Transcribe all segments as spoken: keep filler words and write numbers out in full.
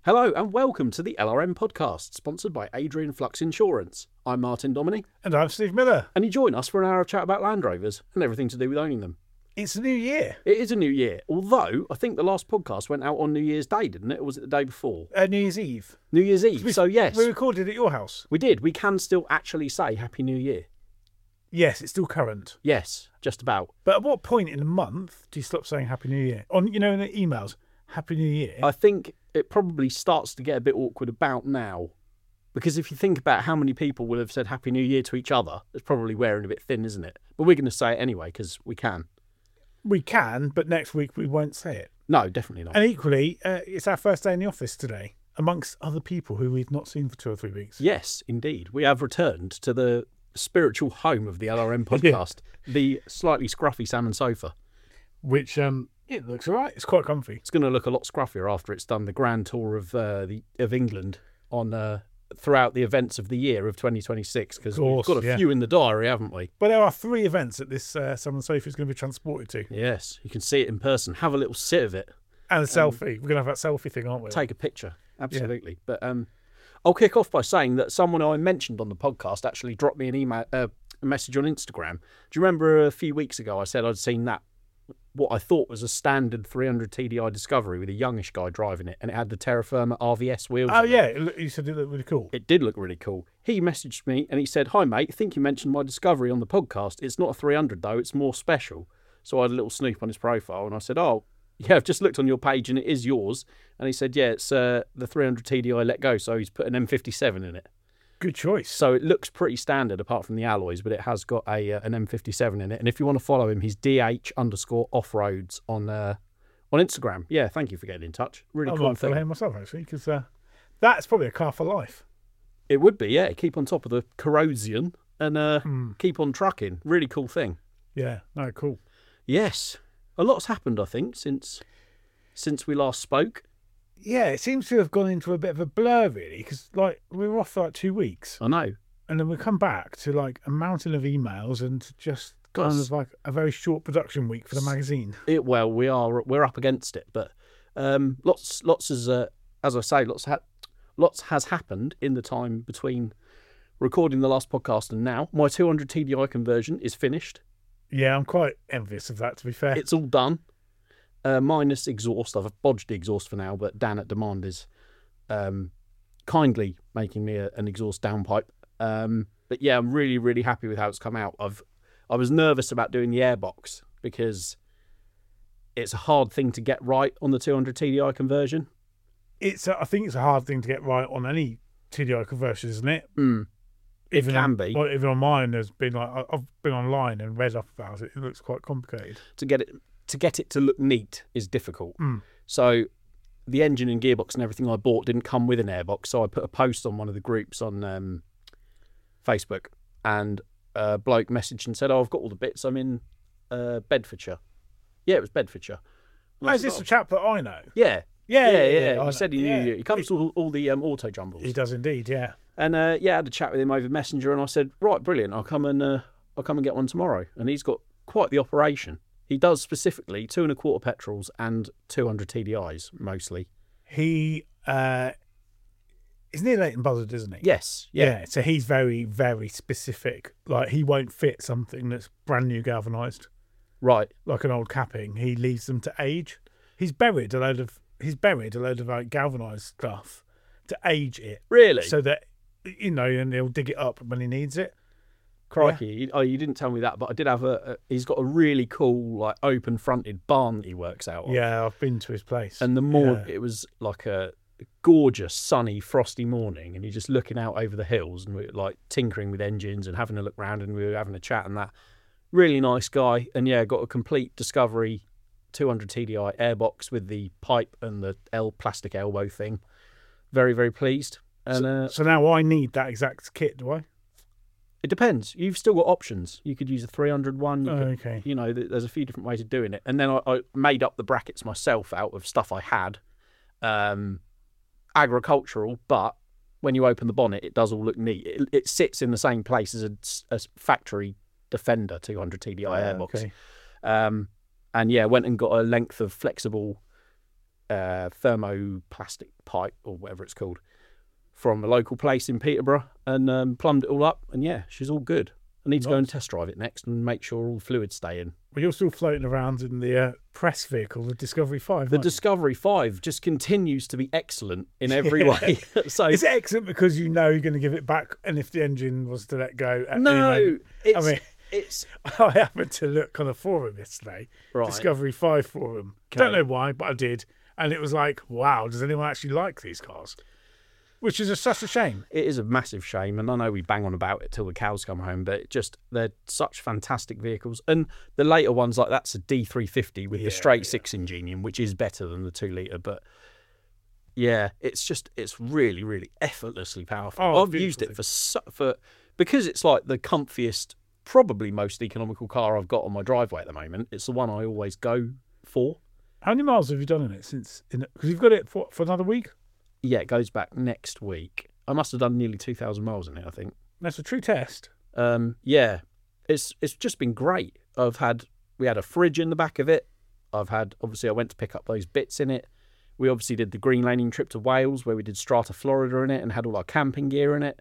Hello and welcome to the L R M podcast, sponsored by Adrian Flux Insurance. I'm Martin Dominy. And I'm Steve Miller. And you join us for an hour of chat about Land Rovers and everything to do with owning them. It's a new year. It is a new year, although I think the last podcast went out on New Year's Day, didn't it? Or was it the day before? Uh, New Year's Eve. New Year's Eve, We- so yes. We recorded at your house. We did. We can still actually say Happy New Year. Yes, it's still current. Yes, just about. But at what point in a month do you stop saying Happy New Year? On, you know, in the emails, Happy New Year. I think it probably starts to get a bit awkward about now. Because if you think about how many people will have said Happy New Year to each other, it's probably wearing a bit thin, isn't it? But we're going to say it anyway, because we can. We can, but next week we won't say it. No, definitely not. And equally, uh, it's our first day in the office today, amongst other people who we've not seen for two or three weeks. Yes, indeed. We have returned to the spiritual home of the L R M podcast, the slightly scruffy salmon sofa. Which, um, it looks all right. It's quite comfy. It's going to look a lot scruffier after it's done the grand tour of uh, the of England on uh, throughout the events of the year of twenty twenty-six, because we've course, got a yeah. few in the diary, haven't we? But there are three events that this uh, Salmon Sofa is going to be transported to. Yes, you can see it in person. Have a little sit of it. And a selfie. We're going to have that selfie thing, aren't we? Take a picture. Absolutely. But um, I'll kick off by saying that someone I mentioned on the podcast actually dropped me an email, uh, a message on Instagram. Do you remember a few weeks ago I said I'd seen that, what I thought was a standard three hundred T D I Discovery with a youngish guy driving it, and it had the Terra Firma R V S wheels. Oh, on it. yeah. It look- You said it looked really cool. It did look really cool. He messaged me and he said, "Hi mate, think you mentioned my Discovery on the podcast. It's not a three hundred though, it's more special." So I had a little snoop on his profile and I said, "Oh, yeah, I've just looked on your page and it is yours." And he said, "Yeah, it's uh, the three hundred T D I let go, so he's put an M fifty-seven in it." Good choice. So it looks pretty standard apart from the alloys, but it has got a uh, an M fifty-seven in it. And if you want to follow him, he's D H underscore offroads on uh, on Instagram. Yeah, thank you for getting in touch. Really I cool might follow thing. him myself, actually, because uh, that's probably a car for life. It would be, yeah. Keep on top of the corrosion and uh, Hmm. keep on trucking. Really cool thing. Yeah, no, cool. Yes, a lot's happened, I think, since since we last spoke. Yeah, it seems to have gone into a bit of a blur, really, because like we were off for like two weeks, I know. and then we come back to like a mountain of emails and just kind Gosh. of like a very short production week for the magazine. It, well, we are we're up against it, but um, lots lots as uh, as I say, lots ha- lots has happened in the time between recording the last podcast and now. My two hundred T D I conversion is finished. Yeah, I'm quite envious of that, to be fair. It's all done, uh, minus exhaust. I've bodged the exhaust for now, but Dan at Demand is um, kindly making me a, an exhaust downpipe. Um, but yeah, I'm really really happy with how it's come out. I've I was nervous about doing the airbox because it's a hard thing to get right on the two hundred T D I conversion. It's a, I think it's a hard thing to get right on any T D I conversion, isn't it? Mm. It Even can on, be. Well, even on mine, there's been like I- I've been online and read up about it. It looks quite complicated. To get it to get it to look neat is difficult. Mm. So the engine and gearbox and everything I bought didn't come with an airbox, so I put a post on one of the groups on um, Facebook, and a bloke messaged and said, "Oh, I've got all the bits. I'm in uh, Bedfordshire." Yeah, it was Bedfordshire. And I Oh, is said, this "Oh, a chap that I know? yeah, Yeah, yeah, yeah. yeah. yeah, I He know. said he knew Yeah. you. He comes to all, all the um, auto jumbles. He does indeed, yeah. And uh, yeah, I had a chat with him over Messenger, and I said, "Right, brilliant. I'll come and uh, I'll come and get one tomorrow." And he's got quite the operation. He does specifically two and a quarter petrols and two hundred T D Is mostly. He uh, is near Leighton Buzzard, isn't he? Yes, yeah, So he's very, very specific. Like he won't fit something that's brand new galvanised, right. like an old capping. He leaves them to age. He's buried a load of he's buried a load of like galvanised stuff to age it, Really? so that you know, and he'll dig it up when he needs it. Crikey! You- Oh, you didn't tell me that, but I did have a. a he's got a really cool, like, open-fronted barn that he works out of. Yeah, I've been to his place. And the more Yeah. it was like a gorgeous, sunny, frosty morning, and you're just looking out over the hills, and we're like tinkering with engines and having a look round, and we were having a chat and that. Really nice guy, and yeah, got a complete Discovery two hundred T D I airbox with the pipe and the L plastic elbow thing. Very, very pleased. And uh, So now I need that exact kit, do I? it depends. You've still got options. You could use a three hundred one. You Oh, could, okay. you know, th- there's a few different ways of doing it. And then I, I made up the brackets myself out of stuff I had. Um, agricultural, but when you open the bonnet, it does all look neat. It, it sits in the same place as a, a factory Defender two hundred T D I Oh, airbox. okay. Um, and yeah, went and got a length of flexible uh, thermoplastic pipe or whatever it's called from a local place in Peterborough and um, plumbed it all up. And yeah, she's all good. I need to go and test drive it next and make sure all the fluids stay in. Well, you're still floating around in the uh, press vehicle, the Discovery five. The aren't you? Discovery five just continues to be excellent in every way. So It's excellent because you know you're going to give it back, and if the engine was to let go, at any no, moment- it's, I mean, it's I happened to look on a forum yesterday, right. Discovery five forum. Okay. Don't know why, but I did, and it was like, wow, does anyone actually like these cars? Which is a, such a shame. It is a massive shame, and I know we bang on about it till the cows come home, but it just they're such fantastic vehicles. And the later ones, like that's a D three fifty with Yeah, the straight yeah. six engine, which is better than the two litre. But yeah, it's just it's really, really effortlessly powerful. Oh, I've used beautiful it for so, for because it's like the comfiest, probably most economical car I've got on my driveway at the moment. It's the one I always go for. How many miles have you done in it since? Because you've got it for, for another week. Yeah, it goes back next week. I must have done nearly two thousand miles in it, I think. That's a true test. Um, yeah, it's it's just been great. I've had we had a fridge in the back of it. I've had obviously I went to pick up those bits in it. We obviously did the green laning trip to Wales where we did Strata Florida in it and had all our camping gear in it.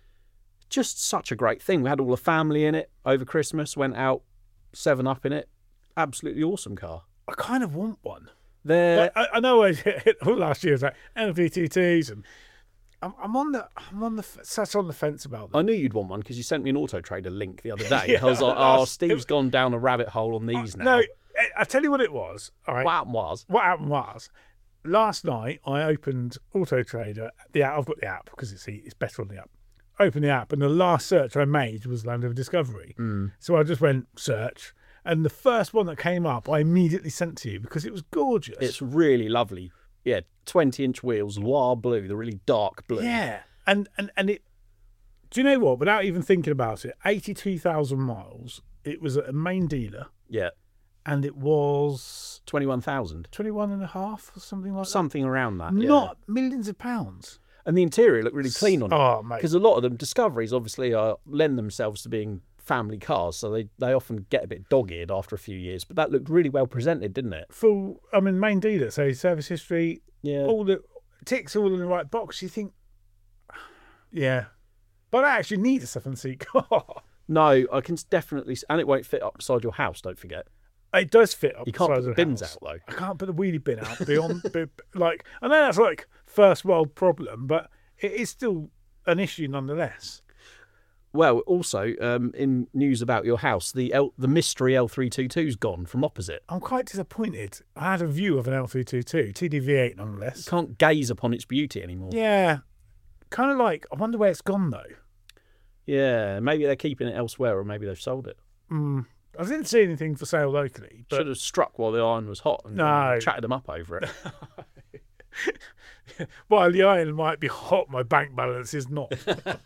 Just such a great thing. We had all the family in it over Christmas. Went out, seven up in it. Absolutely awesome car. I kind of want one. They're But I, I know I hit all last year was like L V T Ts, and I'm, I'm on the I'm on the sat on the fence about them. I knew you'd want one because you sent me an Auto Trader link the other day. Yeah, I was like, I oh, was- Steve's gone down a rabbit hole on these now. No, I, I tell you what it was. All right, What happened was, what happened was last night I opened Auto Trader. The app, I've got the app because it's it's better on the app. Opened the app, and the last search I made was Land Rover Discovery. mm, So I just went search, and the first one that came up, I immediately sent to you because it was gorgeous. it's really lovely. Yeah, twenty inch wheels, Loire blue, the really dark blue. Yeah, and and and it. Do you know what? Without even thinking about it, eighty-two thousand miles. It was at a main dealer, Yeah, and it was twenty-one thousand. twenty-one and a half or something like Something around that. that. Yeah. Not millions of pounds. And the interior looked really clean on it. Oh, mate. Because a lot of them, Discoveries obviously are, lend themselves to being family cars, so they, they often get a bit dog-eared after a few years. But that looked really well presented, didn't it? Full. I mean, main dealer. So service history, Yeah. all the ticks all in the right box. You think, yeah, but I actually need a seven-seat car. No, I can definitely... And it won't fit up beside your house, don't forget. It does fit up. You can't the put size the of the bins house. out, though. I can't put the wheelie bin out beyond, be- like, I know that's like first world problem, but it is still an issue nonetheless. Well, also, um, in news about your house, the L, the mystery L three twenty-two's gone from opposite. I'm quite disappointed. I had a view of an L three twenty-two, T D V eight nonetheless. Can't gaze upon its beauty anymore. Yeah, kind of like, I wonder where it's gone though. Yeah, maybe they're keeping it elsewhere, or maybe they've sold it. Mm, I didn't see anything for sale locally, but Should have struck while the iron was hot and No. chatted them up over it. while the iron might be hot, my bank balance is not.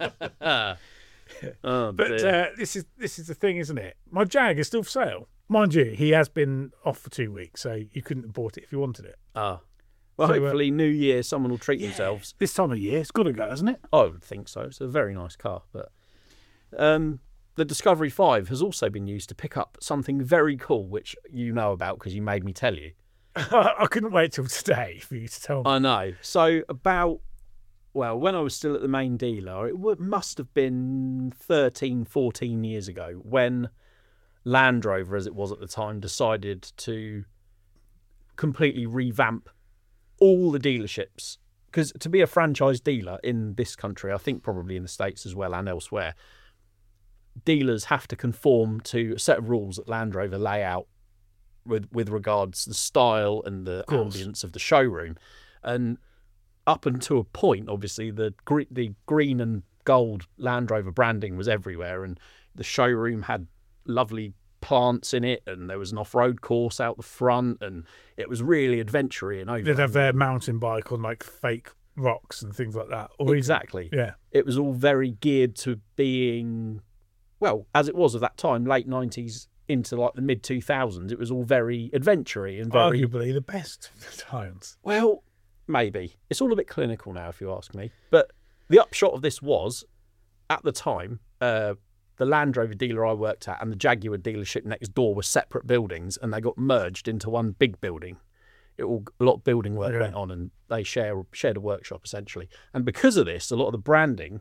Oh, But dear. uh, this is this is the thing, isn't it? My Jag is still for sale. Mind you, he has been off for two weeks, so you couldn't have bought it if you wanted it. Ah. Well, So, uh, hopefully, New Year, someone will treat themselves. This time of year, it's got to go, hasn't it? I would think so. It's a very nice car. But um, the Discovery five has also been used to pick up something very cool, which you know about because you made me tell you. I couldn't wait till today for you to tell me. I know. So about, well, when I was still at the main dealer, it w- must have been thirteen, fourteen years ago when Land Rover, as it was at the time, decided to completely revamp all the dealerships. Because to be a franchise dealer in this country, I think probably in the States as well and elsewhere, dealers have to conform to a set of rules that Land Rover lay out with with regards to the style and the course. ambience of the showroom. And up until a point, obviously, the gre- the green and gold Land Rover branding was everywhere, and the showroom had lovely plants in it, and there was an off-road course out the front, and it was really adventure-y and over. They'd have their mountain bike on like fake rocks and things like that. Or even- Exactly. yeah. It was all very geared to being, well, as it was at that time, late nineties into like the mid two thousands. It was all very adventure-y and very Arguably the best times. well, maybe. It's all a bit clinical now, if you ask me. But the upshot of this was, at the time, uh, the Land Rover dealer I worked at and the Jaguar dealership next door were separate buildings, and they got merged into one big building it all a lot of building work Okay. went on, and they share shared a workshop essentially. And because of this, a lot of the branding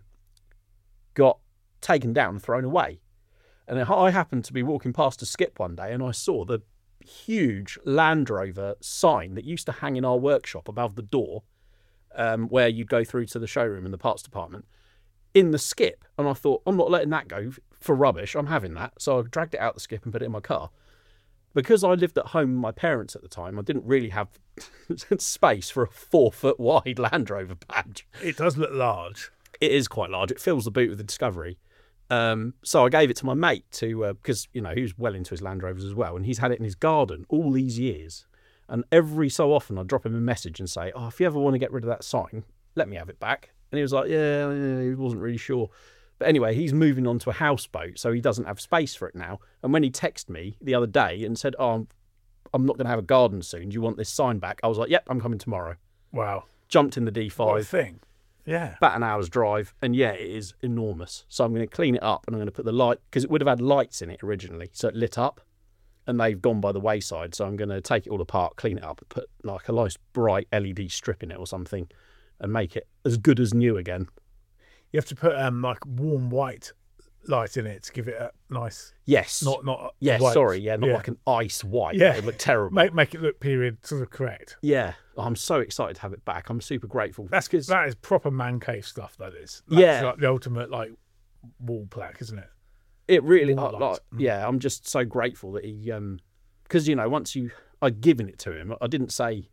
got taken down and thrown away. And then I happened to be walking past a skip one day, and I saw the huge Land Rover sign that used to hang in our workshop above the door, um, where you'd go through to the showroom and the parts department, in the skip. And I thought, I'm not letting that go for rubbish. I'm having that. So I dragged it out the skip and put it in my car. Because I lived at home with my parents at the time, I didn't really have space for a four foot wide Land Rover badge. It does look large. It is quite large. It fills the boot with the Discovery. Um, so I gave it to my mate to because uh, you know he was well into his Land Rovers as well, and he's had it in his garden all these years. And every so often, I drop him a message and say, "Oh, if you ever want to get rid of that sign, let me have it back." And he was like, "Yeah, yeah," he wasn't really sure. But anyway, he's moving on to a houseboat, so he doesn't have space for it now. And when he texted me the other day and said, "Oh, I'm, I'm not going to have a garden soon. Do you want this sign back?" I was like, "Yep, I'm coming tomorrow." Wow. Jumped in the D What a five. thing. Yeah. About an hour's drive, and yeah, it is enormous. So I'm going to clean it up, and I'm going to put the light, because it would have had lights in it originally, so it lit up, and they've gone by the wayside. So I'm going to take it all apart, clean it up, and put like a nice bright L E D strip in it or something, and make it as good as new again. You have to put um like warm white light in it to give it a nice, Yes. not not yeah. white. Sorry. Yeah. Not Yeah. like an ice white. Yeah. It would look terrible. Make make it look period sort of correct. Yeah. I'm so excited to have it back. I'm super grateful. That's because that is proper man cave stuff. That is. That's Yeah. like the ultimate like wall plaque, isn't it? it really More like, lights. like yeah. I'm just so grateful that he um because you know once you I'd given it to him, I didn't say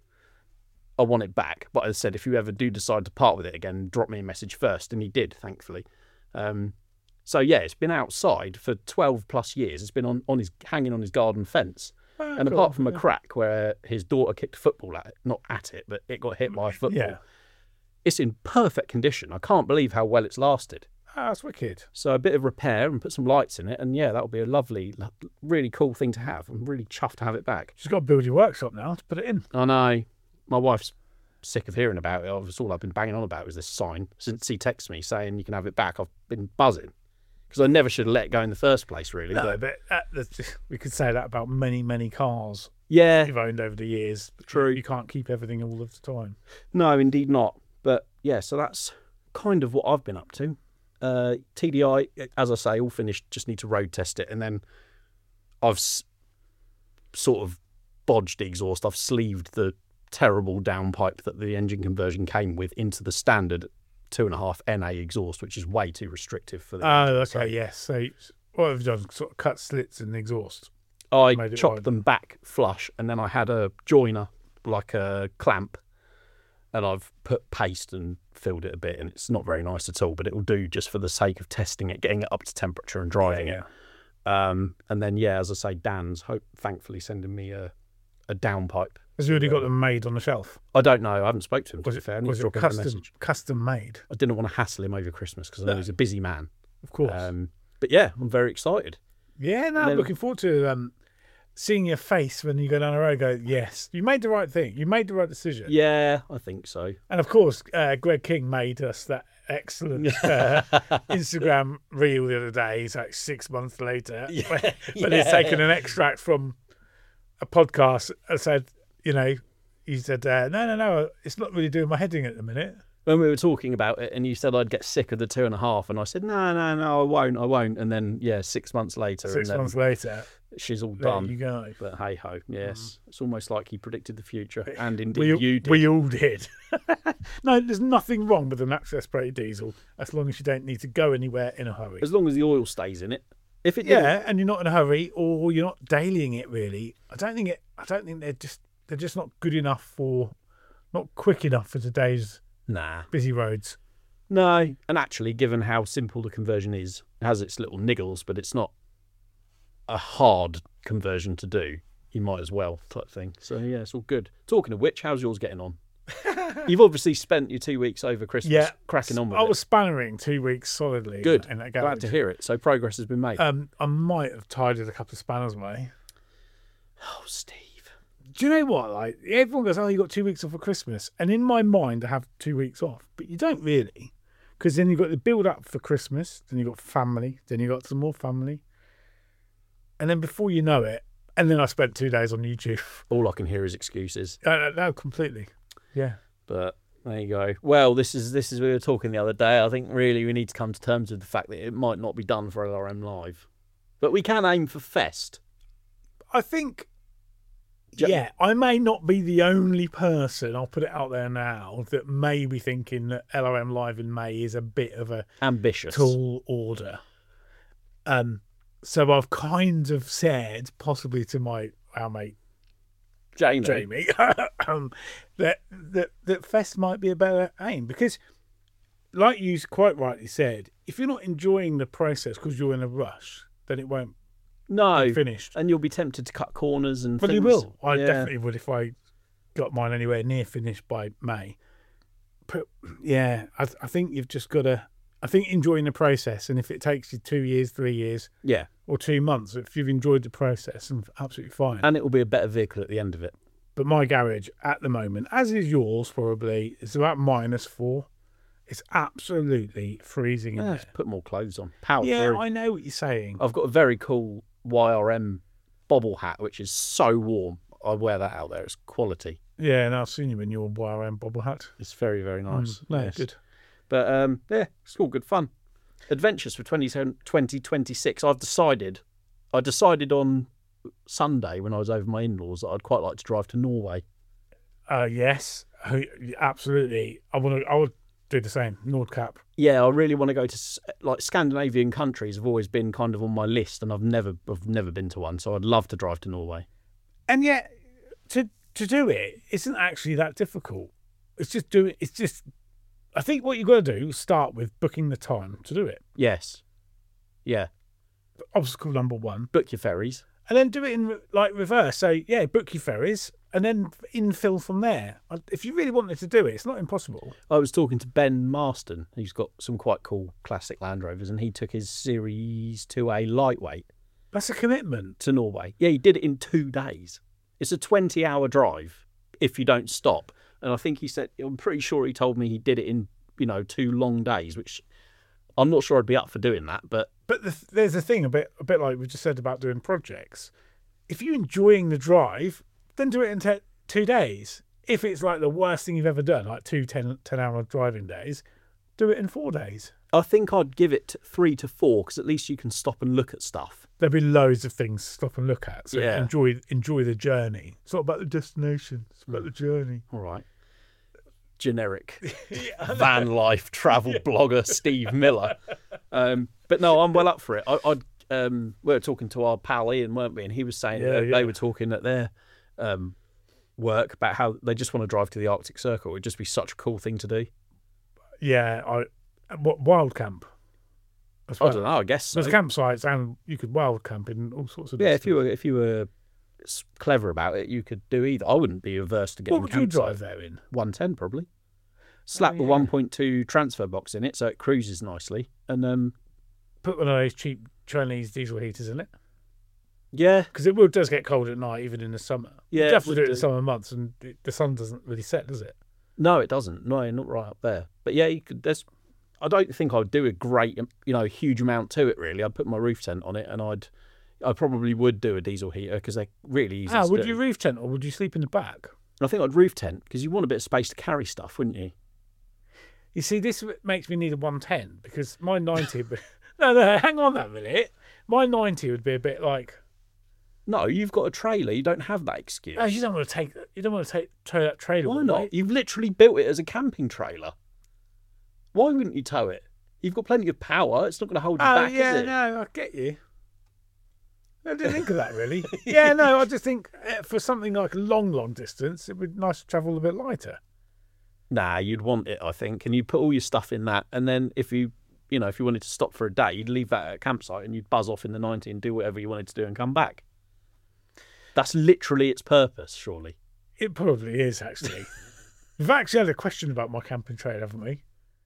I want it back, but I said if you ever do decide to part with it again, drop me a message first, and he did, thankfully. Um, so yeah, it's been outside for twelve plus years. It's been on, on his hanging on his garden fence, Ah, and cool. apart from a crack where his daughter kicked a football at it, not at it, but it got hit by a football. Yeah. It's in perfect condition. I can't believe how well it's lasted. Ah, that's wicked. So a bit of repair and put some lights in it, and yeah, that'll be a lovely, lo- really cool thing to have. I'm really chuffed to have it back. She's got to build your workshop now to put it in. I know. My wife's sick of hearing about it. That's all I've been banging on about was this sign. Since he texted me saying you can have it back, I've been buzzing. Because I never should have let it go in the first place, really. No, But but that, that's, we could say that about many, many cars yeah, you've owned over the years. True. You, you can't keep everything all of the time. no, indeed not. But yeah, so that's kind of what I've been up to. Uh, T D I, as I say, all finished. Just need to road test it. And then I've s- sort of bodged the exhaust. I've sleeved the terrible downpipe that the engine conversion came with into the standard two and a half N A exhaust, which is way too restrictive for the Oh, engine. okay, So yes. So what have you done? Sort of cut slits in the exhaust. I made it chopped wide. them back flush, and then I had a joiner, like a clamp, and I've put paste and filled it a bit, and it's not very nice at all, but it will do just for the sake of testing it, getting it up to temperature and drying yeah. it. Um, and then, yeah, as I say, Dan's hope, thankfully sending me a, a downpipe. Has he already got them made on the shelf? I don't know. I haven't spoke to him, to Was be it, fair. I need was to it drop him a custom, message. custom made? I didn't want to hassle him over Christmas because I know No. he's a busy man. Of course. Um, but yeah, I'm very excited. yeah, no, then- I'm looking forward to um, seeing your face when you go down the road. Go, yes, you made the right thing. You made the right decision. Yeah, I think so. And of course, uh, Greg King made us that excellent uh, Instagram reel the other day. He's like six months later, Yeah, but he's yeah. taken an extract from a podcast and said, you know, he said, uh, no, no, no, it's not really doing my head in at the minute. When we were talking about it, and you said I'd get sick of the two and a half, and I said no, no, no, I won't, I won't. And then yeah, six months later, Six and months then later, she's all there done. you go. But hey ho, yes, it's almost like he predicted the future, and indeed We, you did. we all did. No, there's nothing wrong with a naturally aspirated diesel as long as you don't need to go anywhere in a hurry. As long as the oil stays in it. If it didn't- Yeah, and you're not in a hurry, or you're not dailying it. Really, I don't think it. I don't think they're just they're just not good enough for, not quick enough for today's nah, busy roads. no. And actually, given how simple the conversion is, it has its little niggles, but it's not a hard conversion to do. You might as well type thing. So yeah, it's all good. Talking of which, how's yours getting on? You've obviously spent your two weeks over Christmas Yeah, cracking on with I it. was spannering two weeks solidly. Good. in that Glad garage. to hear it. So progress has been made. Um, I might have tidied a couple of spanners away. oh, Steve. Do you know what? Like everyone goes, "Oh, you got two weeks off for Christmas," and in my mind, I have two weeks off, but you don't really, because then you have got the build up for Christmas, then you have got family, then you have got some more family, and then before you know it, And then I spent two days on YouTube. All I can hear is excuses. Uh, no, completely. Yeah. But there you go. Well, this is this is we were talking the other day. I think really we need to come to terms with the fact that it might not be done for L R M Live, but we can aim for Fest. I think. Yeah, I may not be the only person, I'll put it out there now, that may be thinking that L R M Live in May is a bit of a ambitious tall order. Um, so I've kind of said, possibly to my our mate Jamie, Jamie um, that, that, that Fest might be a better aim. Because, like you quite rightly said, if you're not enjoying the process because you're in a rush, then it won't no be finished. And you'll be tempted to cut corners and But things. you will. I yeah. definitely would if I got mine anywhere near finished by May. But yeah, I, I think you've just got to. I think enjoying the process, and if it takes you two years, three years, yeah, or two months, if you've enjoyed the process, and absolutely fine. And it will be a better vehicle at the end of it. But my garage at the moment, as is yours probably, it's about minus four. It's absolutely freezing in Yeah, there. let's put more clothes on. Power Yeah, through. I know what you're saying. I've got a very cool Y R M bobble hat, which is so warm. I wear that out there. It's quality. Yeah, and I've seen you in your Y R M bobble hat. It's very, very nice. Mm, no, yes. good. But um, yeah, it's all good fun. Adventures for twenty twenty-six. I've decided. I decided on Sunday when I was over my in-laws that I'd quite like to drive to Norway. Uh, yes, absolutely. I want to. I would do the same. Nordkap. Yeah, I really want to go to like Scandinavian countries. Have always been kind of on my list, and I've never, I've never been to one. So I'd love to drive to Norway. And yet, to to do it isn't actually that difficult. It's just doing. It's just. I think what you've got to do is start with booking the time to do it. Yes. Yeah. Obstacle number one. Book your ferries. And then do it in like reverse. So yeah, book your ferries and then infill from there. If you really wanted to do it, it's not impossible. I was talking to Ben Marston, who's got some quite cool classic Land Rovers, and he took his Series two A lightweight. That's a commitment. To Norway. Yeah, he did it in two days. It's a twenty-hour drive if you don't stop. And I think he said, I'm pretty sure he told me he did it in, you know, two long days, which I'm not sure I'd be up for doing that, but... But the, there's a thing, a bit a bit like we just said about doing projects. If you're enjoying the drive, then do it in te- two days. If it's like the worst thing you've ever done, like two ten-hour driving days, do it in four days. I think I'd give it three to four, because at least you can stop and look at stuff. There'll be loads of things to stop and look at. So yeah. enjoy enjoy the journey. It's not about the destination, it's about mm. the journey. All right. Generic van life travel blogger Steve Miller. Um, but no, I'm well up for it. I, I'd, um, we were talking to our pal Ian, weren't we? And he was saying yeah, that yeah. they were talking at their um, work about how they just want to drive to the Arctic Circle. It'd just be such a cool thing to do. Yeah, I what wild camp. Well. I don't know. I guess so. There's campsites, and you could wild camp in all sorts of. Yeah, distance. if you were if you were clever about it, you could do either. I wouldn't be averse to getting. What would a you drive there in? one ten probably. Slap oh, yeah. the one point two transfer box in it so it cruises nicely, and um, put one of those cheap Chinese diesel heaters in it. Yeah, because it will does get cold at night, even in the summer. Yeah, you definitely do it in the summer months, and it, the sun doesn't really set, does it? No, it doesn't. No, not right up there. But yeah, you could. There's. I don't think I'd do a great, you know, huge amount to it. Really, I'd put my roof tent on it, and I'd, I probably would do a diesel heater because they're really easy. Ah, to would do. you roof tent or would you sleep in the back? I think I'd roof tent because you want a bit of space to carry stuff, wouldn't you? You see, this makes me need a one ten because my ninety. no, no, hang on that minute. My ninety would be a bit like. No, you've got a trailer. You don't have that excuse. Oh, you don't want to take. You don't want to take tow that trailer. Why away. not? You've literally built it as a camping trailer. Why wouldn't you tow it? You've got plenty of power. It's not going to hold you oh, back, yeah, is it? no, I get you. I didn't think of that really. yeah, no, I just think for something like a long, long distance, it would be nice to travel a bit lighter. Nah, you'd want it, I think, and you'd put all your stuff in that, and then if you, you know, if you wanted to stop for a day, you'd leave that at a campsite and you'd buzz off in the ninety and do whatever you wanted to do and come back. That's literally its purpose, surely. It probably is, actually. We've actually had a question about my camping trailer, haven't we?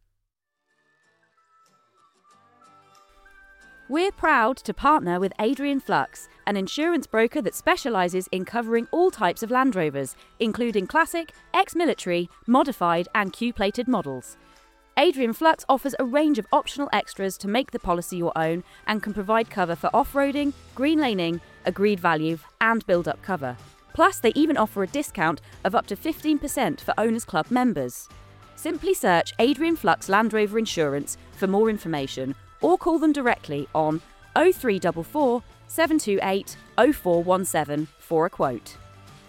We're proud to partner with Adrian Flux, an insurance broker that specialises in covering all types of Land Rovers, including classic, ex-military, modified and Q-plated models. Adrian Flux offers a range of optional extras to make the policy your own and can provide cover for off-roading, green laning, agreed value, and build-up cover. Plus, they even offer a discount of up to fifteen percent for Owners Club members. Simply search Adrian Flux Land Rover Insurance for more information or call them directly on oh three four four, seven two eight, oh four one seven for a quote.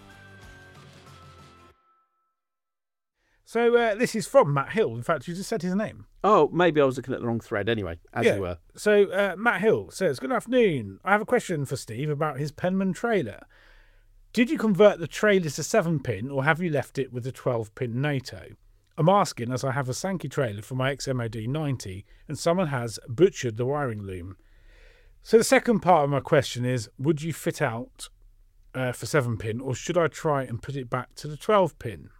So uh, this is from Matt Hill. In fact, you just said his name. Oh, maybe I was looking at the wrong thread. Anyway, as Yeah. you were. So uh, Matt Hill says, good afternoon. I have a question for Steve about his Penman trailer. Did you convert the trailer to seven pin or have you left it with a twelve pin NATO? I'm asking as I have a Sankey trailer for my X M O D ninety and someone has butchered the wiring loom. So the second part of my question is, would you fit out uh, for seven pin or should I try and put it back to the twelve pin?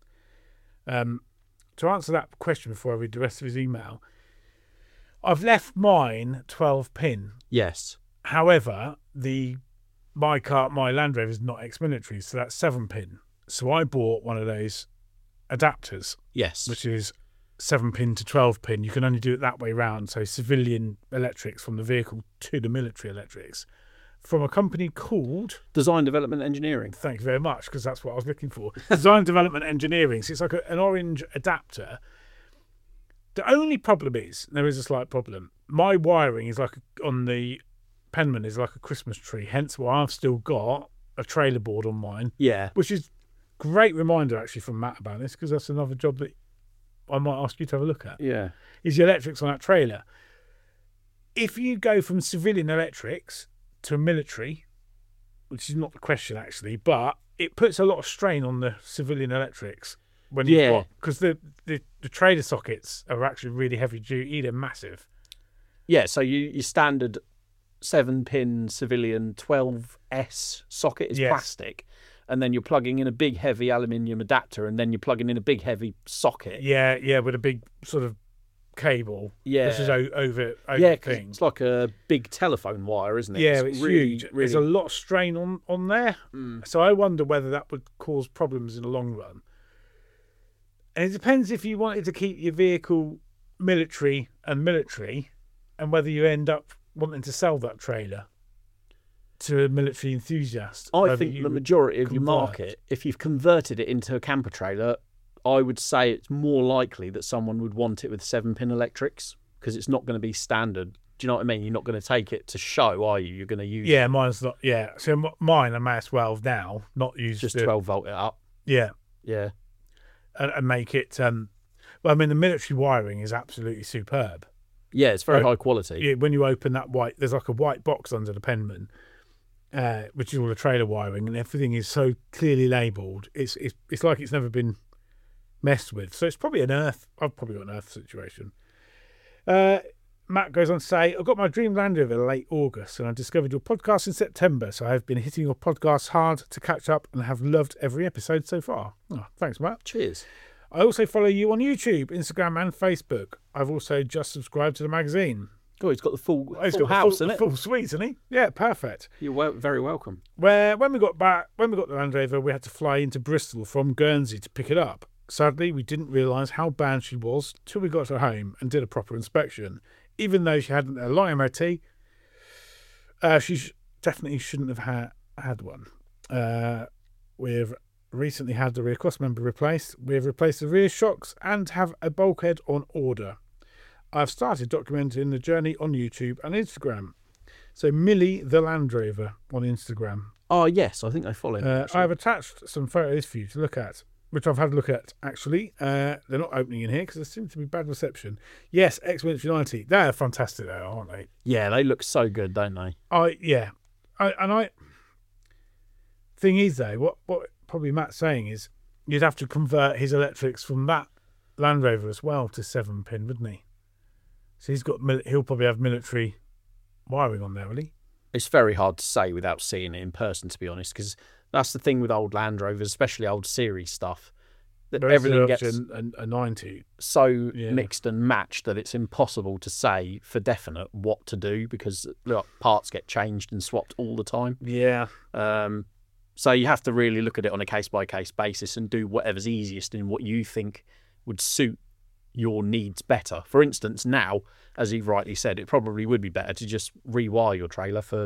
Um, to answer that question before I read the rest of his email, I've left mine twelve pin. Yes. However, the my car, my Land Rover is not ex-military, so that's seven pin. So I bought one of those adapters, Yes. which is seven pin to twelve pin. You can only do it that way round. So civilian electrics from the vehicle to the military electrics from a company called, Design Development Engineering. thank you very much, because that's what I was looking for, Design Development Engineering. So it's like a, an orange adapter. The only problem is, there is a slight problem, my wiring is like a, on the Penman is like a Christmas tree, hence why I've still got a trailer board on mine, Yeah. which is great reminder actually from Matt about this, because that's another job that I might ask you to have a look at, Yeah. is the electrics on that trailer. If you go from civilian electrics to military, which is not the question actually, but it puts a lot of strain on the civilian electrics when you've Yeah. got, because the, the, the trailer sockets are actually really heavy duty, they're massive. Yeah. So you your standard seven pin civilian twelve S socket is Yes. plastic, and then you're plugging in a big heavy aluminium adapter, and then you're plugging in a big heavy socket. Yeah, yeah, with a big sort of cable. Yeah. This is o- over, over Yeah, 'cause thing. it's like a big telephone wire, isn't it? Yeah, it's, really, huge. Really, There's a lot of strain on, on there. Mm. So I wonder whether that would cause problems in the long run. And it depends if you wanted to keep your vehicle military and military, and whether you end up wanting to sell that trailer to a military enthusiast. I whether think you the would majority of your convert. market, if you've converted it into a camper trailer, I would say it's more likely that someone would want it with seven pin electrics, because it's not going to be standard. Do you know what I mean? You're not going to take it to show, are you? You're going to use Yeah, mine's not. Yeah, so m- mine I may as well now not use just the, twelve volt it up. Yeah, Yeah. and, and make it. Um, well, I mean, the military wiring is absolutely superb. Yeah, it's very Oh, high quality. Yeah, when you open that white, there's like a white box under the Penman, uh, which is all the trailer wiring, and everything is so clearly labelled. It's it's it's like it's never been messed with. So it's probably an Earth. I've probably got an Earth situation. Uh, Matt goes on to say, I've got my dream Land Rover in late August, and I discovered your podcast in September. So I've been hitting your podcast hard to catch up, and have loved every episode so far. Oh, thanks, Matt. Cheers. I also follow you on YouTube, Instagram, and Facebook. I've also just subscribed to the magazine. Oh, he's got the full, He's full got the house, full, isn't it? full suite, isn't he? Yeah, perfect. You're wel- very welcome. Where when we got back, when we got the Land Rover, we had to fly into Bristol from Guernsey to pick it up. Sadly, we didn't realise how bad she was till we got her home and did a proper inspection. Even though she hadn't a long M O T, uh, she sh- definitely shouldn't have ha- had one. Uh, we've recently had the rear cross member replaced. We've replaced the rear shocks and have a bulkhead on order. I've started documenting the journey on YouTube and Instagram. So Millie the Land Rover on Instagram. Oh, yes, I think I follow him. Uh, actually. I've attached some photos for you to look at, which I've had a look at actually. Uh, they're not opening in here because there seems to be bad reception. Yes, X-Military ninety. They're fantastic though, aren't they? Yeah, they look so good, don't they? I yeah. I and I thing is though, what what probably Matt's saying is you'd have to convert his electrics from that Land Rover as well to seven pin, wouldn't he? So he's got mil- he'll probably have military wiring on there, will he? It's very hard to say without seeing it in person, to be honest, because that's the thing with old Land Rovers, especially old series stuff. That There is everything an gets option, a, a ninety. so Yeah. mixed and matched that it's impossible to say for definite what to do, because look, parts get changed and swapped all the time. Yeah. Um, so you have to really look at it on a case-by-case basis and do whatever's easiest in what you think would suit your needs better. For instance, now, as he rightly said, it probably would be better to just rewire your trailer for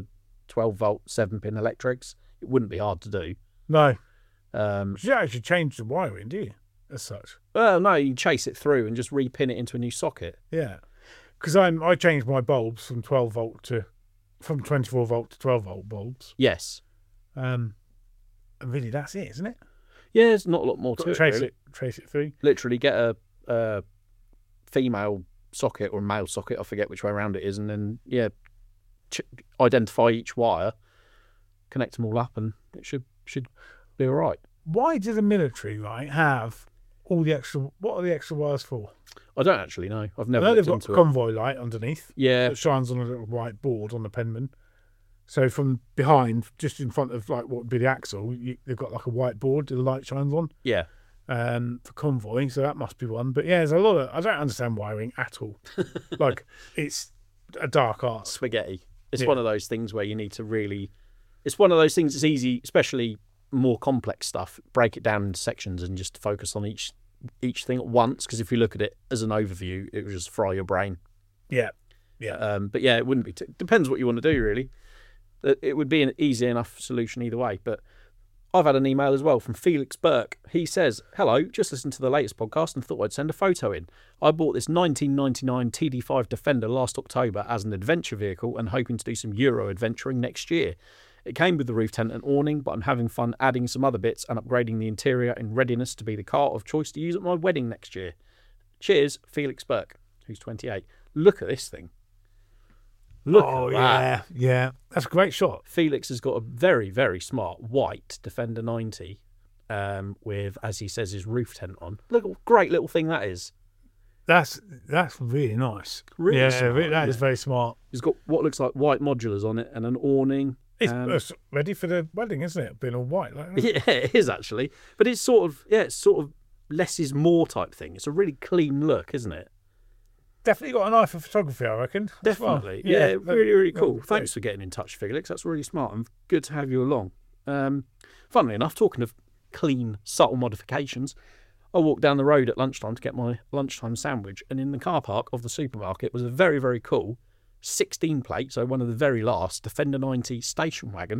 twelve volt, seven pin electrics. It wouldn't be hard to do. No. Um, You don't actually change the wiring, do you? As such. well, no, you chase it through and just repin it into a new socket. Yeah. Because I'm I changed my bulbs from twelve volt to from twenty-four volt to twelve volt bulbs. Yes. Um, and really, that's it, isn't it? Yeah, there's not a lot more Got to to it. trace really. it, trace it through. Literally get a, a female socket or a male socket, I forget which way around it is, and then, yeah, ch- identify each wire, connect them all up, and it should should be all right. Why do the military, right, have all the extra? What are the extra wires for? I don't actually know. I've I never know they've looked got into it. convoy light underneath Yeah, that shines on a little white board on the penman. So from behind, just in front of like what would be the axle, you, they've got like a white board that the light shines on. yeah. Um, for convoy, so that must be one. But yeah, there's a lot of. I don't understand wiring at all. Like it's a dark art. Spaghetti. It's Yeah. one of those things where you need to really. It's one of those things that's easy, especially more complex stuff. Break it down into sections and just focus on each each thing at once. Because if you look at it as an overview, it will just fry your brain. Yeah, yeah. Um, but yeah, it wouldn't be. T- depends what you want to do, really. It it would be an easy enough solution either way. But I've had an email as well from Felix Burke. He says, "Hello, just listened to the latest podcast and thought I'd send a photo in. I bought this nineteen ninety-nine T D five Defender last October as an adventure vehicle and hoping to do some Euro adventuring next year. It came with the roof tent and awning, but I'm having fun adding some other bits and upgrading the interior in readiness to be the car of choice to use at my wedding next year. Cheers, Felix Burke," who's twenty-eight. Look at this thing. Look oh at that. yeah, yeah. That's a great shot. Felix has got a very, very smart white Defender ninety um, with, as he says, his roof tent on. Look what a great little thing that is. That's that's really nice. Really yeah, smart, re- that is yeah. very smart. He's got what looks like white modulars on it and an awning. It's, Um, it's ready for the wedding, isn't it? Being all white, like that. Yeah, it is actually. But it's sort of, yeah, it's sort of less is more type thing. It's a really clean look, isn't it? Definitely got an eye for photography, I reckon. as well. Definitely. Yeah, that- really, really that- cool. Thanks for getting in touch, Felix. That's really smart and good to have you along. Um, funnily enough, talking of clean, subtle modifications, I walked down the road at lunchtime to get my lunchtime sandwich, and in the car park of the supermarket was a very, very cool sixteen plate, so one of the very last Defender ninety station wagon.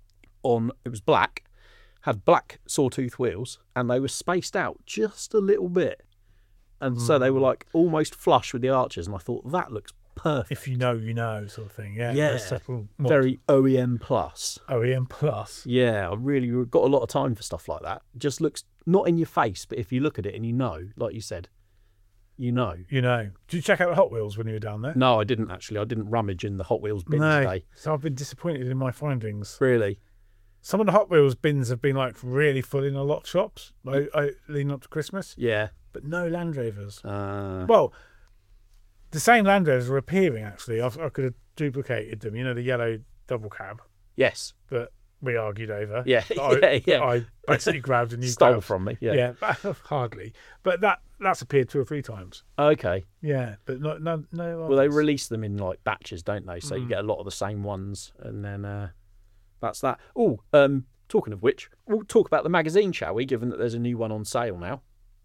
On it was black, had black sawtooth wheels, and they were spaced out just a little bit. And so they were like almost flush with the arches, and I thought that looks perfect. If you know, you know, sort of thing. Yeah, Yeah. a subtle mod. Very O E M plus. O E M plus. Yeah, I really got a lot of time for stuff like that. Just looks not in your face, but if you look at it and you know, like you said, you know. You know. Did you check out the Hot Wheels when you were down there? No, I didn't actually. I didn't rummage in the Hot Wheels bin No. today. So I've been disappointed in my findings. Really? Some of the Hot Wheels bins have been like really full in a lot of shops, like, I, leading up to Christmas, Yeah. but no Land Rovers. Uh, Well, the same Land Rovers are appearing actually. I've, I could have duplicated them. You know, the yellow double cab yes. that we argued over. Yeah. that I, yeah. Yeah. that I basically grabbed and you Stole grabbed. from me. Yeah. Yeah, hardly. But that that's appeared two or three times. Okay. Yeah, but no, no, no. Well, they others. release them in like batches, don't they? So you Mm. get a lot of the same ones, and then uh, that's that. Oh, um, talking of which, we'll talk about the magazine, shall we? Given that there's a new one on sale now.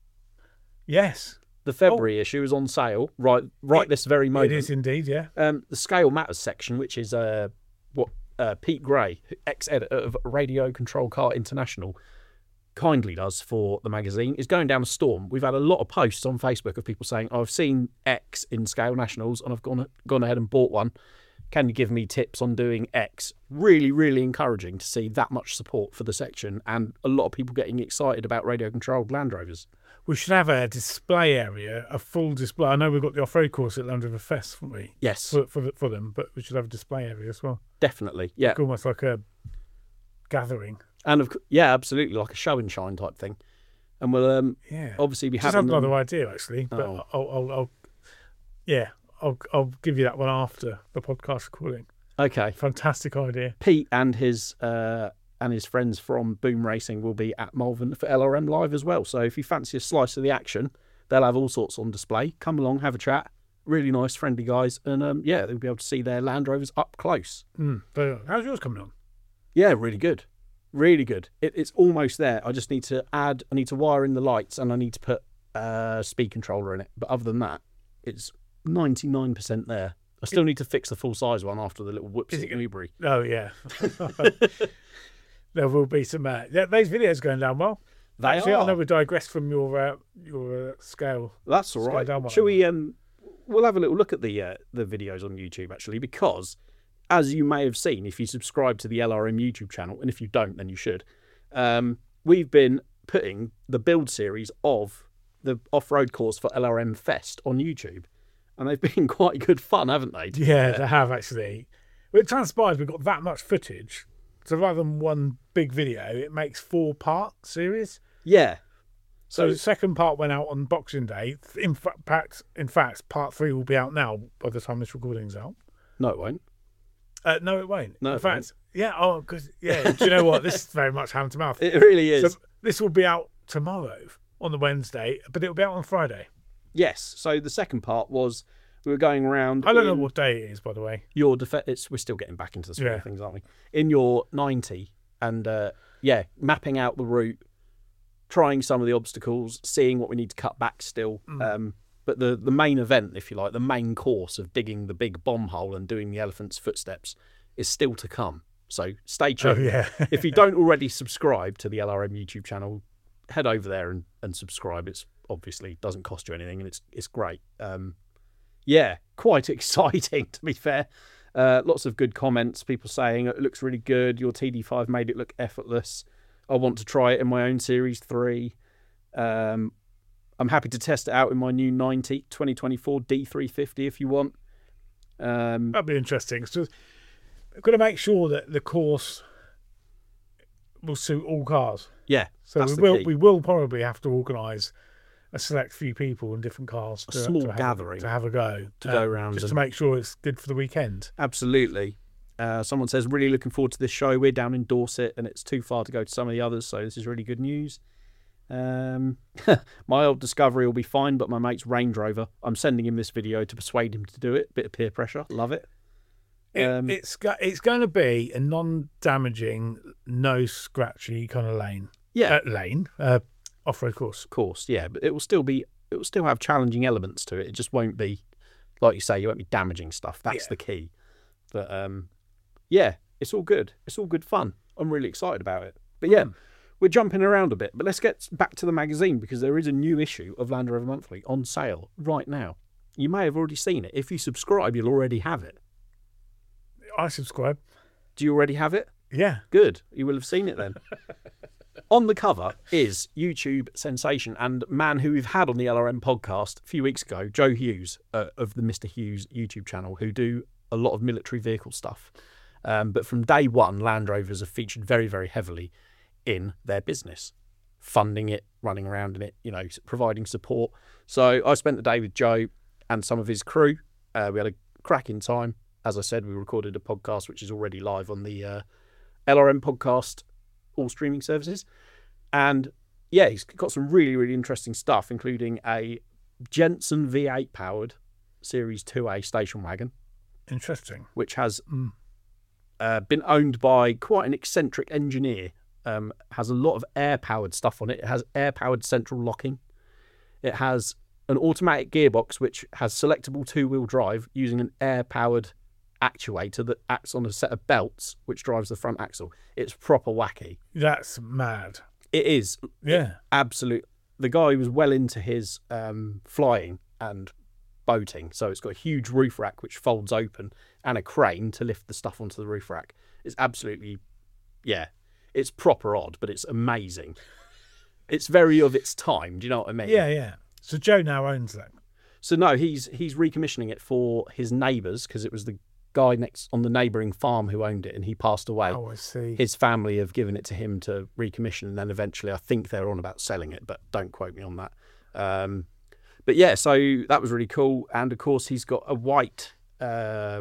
Yes, The February issue is on sale right right It- this very moment. it is indeed. Yeah. Um, the Scale Matters section, which is uh, what uh, Pete Gray, ex-editor of Radio Control Car International, kindly does for the magazine, is going down a storm. We've had a lot of posts on Facebook of people saying, "I've seen X in Scale Nationals and I've gone gone ahead and bought one. Can you give me tips on doing X?" Really, really encouraging to see that much support for the section and a lot of people getting excited about radio-controlled Land Rovers. We should have a display area, a full display. I know we've got the off-road course at Land Rover Fest, haven't we? Yes, For for, the, for them, but we should have a display area as well. definitely. Yeah, Like almost like a gathering. and of, cou- yeah, absolutely, like a show and shine type thing. And we'll um, Yeah. obviously be Just had having them- another idea actually, but Oh. I'll, I'll, I'll, yeah, I'll, I'll give you that one after the podcast recording. Okay. Fantastic idea. Pete and his uh, and his friends from Boom Racing will be at Malvern for L R M Live as well. So if you fancy a slice of the action, they'll have all sorts on display. Come along, have a chat. Really nice, friendly guys, and um, yeah, they'll be able to see their Land Rovers up close. Mm. But how's yours coming on? Yeah, really good, really good. It, it's almost there. I just need to add. I need to wire in the lights, and I need to put a speed controller in it. But other than that, it's ninety-nine percent there. I still need to fix the full size one after the little whoops Is at it- Newbury. Oh yeah. There will be some. Uh, yeah, those videos going down well. They Actually, are. I know we digressed from your uh, your uh, scale. That's all Let's go right. down one Shall of we? Um, we'll have a little look at the uh, the videos on YouTube actually, because as you may have seen, if you subscribe to the L R M YouTube channel, and if you don't, then you should. Um, we've been putting the build series of the off-road course for L R M Fest on YouTube, and they've been quite good fun, haven't they? Yeah, they have actually. Well, it transpires we've got that much footage, so rather than one big video, it makes four part series. Yeah. So So the second part went out on Boxing Day. In fact, in fact, part three will be out now by the time this recording's out. no, it won't. Uh, no, it won't. No, in it fact, won't. yeah. Oh, because yeah. Do you know what? This is very much hand to mouth. It really is. So this will be out tomorrow on the Wednesday, but it will be out on Friday. Yes. So the second part was we were going around. I don't know in what day it is, by the way. your defense. It's we're still getting back into the swing Yeah. of things, aren't we? In your ninety, and uh, yeah, mapping out the route, trying some of the obstacles, seeing what we need to cut back still. Mm. Um, but the the main event, if you like, the main course of digging the big bomb hole and doing the elephant's footsteps is still to come. So stay Oh tuned. yeah. If you don't already subscribe to the L R M YouTube channel, head over there and, and subscribe. It's obviously doesn't cost you anything, and it's it's great. Um, yeah, quite exciting to be fair. Uh, lots of good comments. People saying it looks really good. Your T D five made it look effortless. I want to try it in my own Series three. Um, I'm happy to test it out in my new ninety twenty twenty-four D three fifty if you want. Um, That'd be interesting. So we've got to make sure that the course will suit all cars. yeah, So that's we the will key. we will probably have to organise a select few people in different cars A to, small to have, gathering to have a go to go round just and- to make sure it's good for the weekend. Absolutely. Uh, someone says, really looking forward to this show. We're down in Dorset and it's too far to go to some of the others, so this is really good news. Um, my old Discovery will be fine, but my mate's Range Rover, I'm sending him this video to persuade him to do it. Bit of peer pressure. Love it. It, Um, it's go, it's going to be a non-damaging, no scratchy kind of lane. Yeah, Uh, lane uh, off-road course. of course. Yeah, but it will still be, it will still have challenging elements to it. It just won't be, like you say, you won't be damaging stuff. That's Yeah. the key. But um, yeah, it's all good. It's all good fun. I'm really excited about it. But yeah, we're jumping around a bit. But let's get back to the magazine because there is a new issue of Land Rover Monthly on sale right now. You may have already seen it. If you subscribe, you'll already have it. I subscribe. Do you already have it? Yeah. Good. You will have seen it then. On the cover is YouTube sensation and man who we've had on the L R M podcast a few weeks ago, Joe Hughes uh, of the Mister Hughes YouTube channel, who do a lot of military vehicle stuff. Um, but from day one, Land Rovers have featured very, very heavily in their business, funding it, running around in it, you know, providing support. So I spent the day with Joe and some of his crew. Uh, we had a cracking time. As I said, we recorded a podcast which is already live on the uh, L R M podcast, all streaming services. And yeah, he's got some really, really interesting stuff, including a Jensen V eight powered Series two A station wagon, Interesting. which has Mm. uh, been owned by quite an eccentric engineer. Um, has a lot of air-powered stuff on it. It has air-powered central locking. It has an automatic gearbox which has selectable two-wheel drive using an air-powered actuator that acts on a set of belts which drives the front axle. It's proper wacky. That's mad. It is Yeah. absolute. The guy was well into his um, flying and boating, so it's got a huge roof rack which folds open and a crane to lift the stuff onto the roof rack. It's absolutely, yeah, it's proper odd, but it's amazing. It's very of its time. Do you know what I mean? Yeah, yeah. So Joe now owns that. So no, he's he's recommissioning it for his neighbours because it was the guy next on the neighbouring farm who owned it, and he passed away. Oh, I see. His family have given it to him to recommission, and then eventually I think they're on about selling it, but don't quote me on that. Um, but yeah, so that was really cool. And of course, he's got a white uh,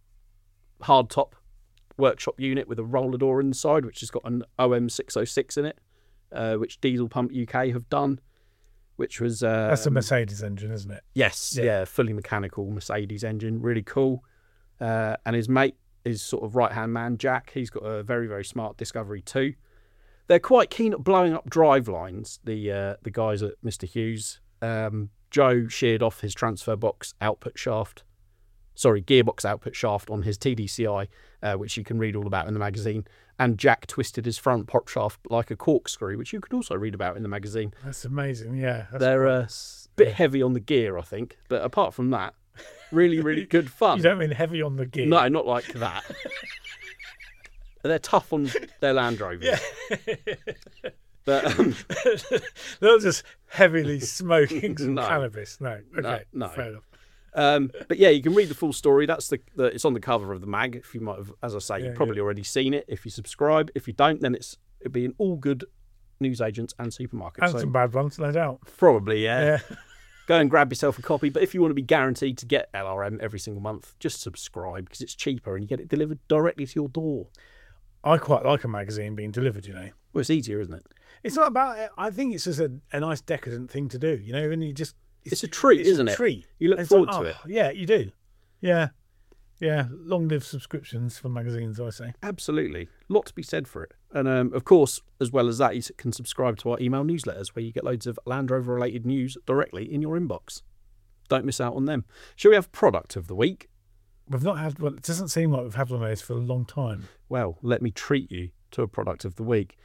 hardtop workshop unit with a roller door inside, which has got an O M six oh six in it, uh, which Diesel Pump U K have done, which was... Uh, That's a Mercedes engine, isn't it? Yes, Yeah. yeah. fully mechanical Mercedes engine, really cool. Uh, and his mate, his sort of right-hand man, Jack, he's got a very, very smart Discovery two. They're quite keen at blowing up drive lines, the uh, the guys at Mister Hughes. Um, Joe sheared off his transfer box output shaft sorry, gearbox output shaft on his T D C I, uh, which you can read all about in the magazine. And Jack twisted his front prop shaft like a corkscrew, which you could also read about in the magazine. That's amazing. Yeah, that's They're a nice. bit Yeah. heavy on the gear, I think. But apart from that, really, really good fun. You don't mean heavy on the gear? No, not like that. They're tough on their Land Rovers. Yeah. But um, They're not just heavily smoking some No. cannabis. No. Okay. no. Fair enough. Um, but yeah, you can read the full story. That's the, the it's on the cover of the mag. If you might have, as I say, Yeah, you've probably yeah. already seen it. If you subscribe, if you don't, then it's it'll be in all good newsagents and supermarkets. And So some bad ones, no doubt. probably, yeah. Yeah. Go and grab yourself a copy. But if you want to be guaranteed to get L R M every single month, just subscribe because it's cheaper and you get it delivered directly to your door. I quite like a magazine being delivered, you know. Well, it's easier, isn't it? It's not about it. I think it's just a, a nice decadent thing to do, you know, and you just... It's a treat, it's isn't a it? treat. You look It's forward like, to oh, it. Yeah, you do. Yeah. Yeah. Long live subscriptions for magazines, I say. Absolutely. Lot to be said for it. And um, of course, as well as that, you can subscribe to our email newsletters where you get loads of Land Rover related news directly in your inbox. Don't miss out on them. Shall we have product of the week? We've not had one. It doesn't seem like we've had one of those for a long time. Well, let me treat you to a product of the week.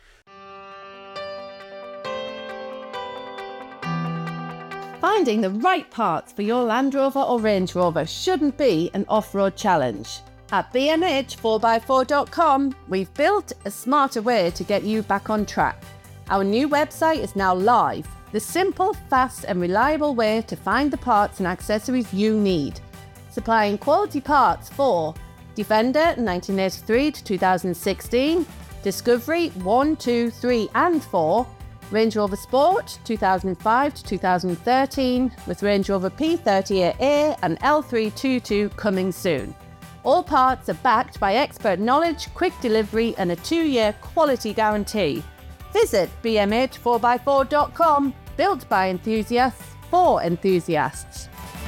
Finding the right parts for your Land Rover or Range Rover shouldn't be an off-road challenge. At B M H four by four dot com, we've built a smarter way to get you back on track. Our new website is now live, the simple, fast and reliable way to find the parts and accessories you need. Supplying quality parts for Defender nineteen eighty-three to two thousand sixteen, Discovery one, two, three and four, Range Rover Sport two thousand five to two thousand thirteen, with Range Rover P thirty-eight A and L three twenty-two coming soon. All parts are backed by expert knowledge, quick delivery and a two-year quality guarantee. Visit B M H four by four dot com, built by enthusiasts for enthusiasts.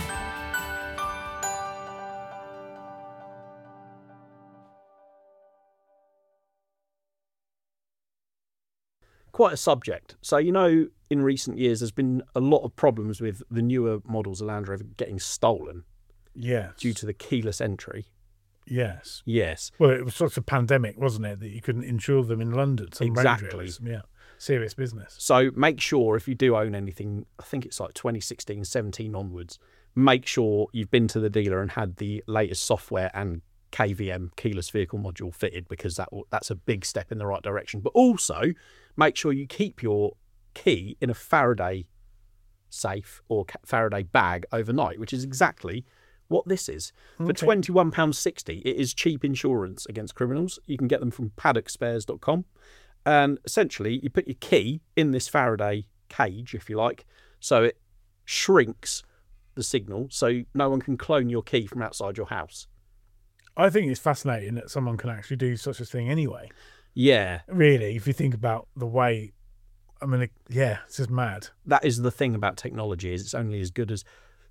Quite a subject. So, you know, in recent years, there's been a lot of problems with the newer models of Land Rover getting stolen Yes. due to the keyless entry. Yes. Yes. Well, it was such a pandemic, wasn't it, that you couldn't insure them in London. Some Range Exactly. Rovers. Yeah. Serious business. So make sure if you do own anything, I think it's like twenty sixteen, seventeen onwards, make sure you've been to the dealer and had the latest software and K V M, keyless vehicle module, fitted, because that will, that's a big step in the right direction. But also make sure you keep your key in a Faraday safe or ca- Faraday bag overnight, which is exactly what this is. For Okay. twenty-one pounds sixty, it is cheap insurance against criminals. You can get them from paddock spares dot com. And essentially, you put your key in this Faraday cage, if you like, so it shrinks the signal so no one can clone your key from outside your house. I think it's fascinating that someone can actually do such a thing anyway. Yeah, Really, if you think about the way, I mean, it- yeah, it's just mad. that is the thing about technology, is it's only as good as,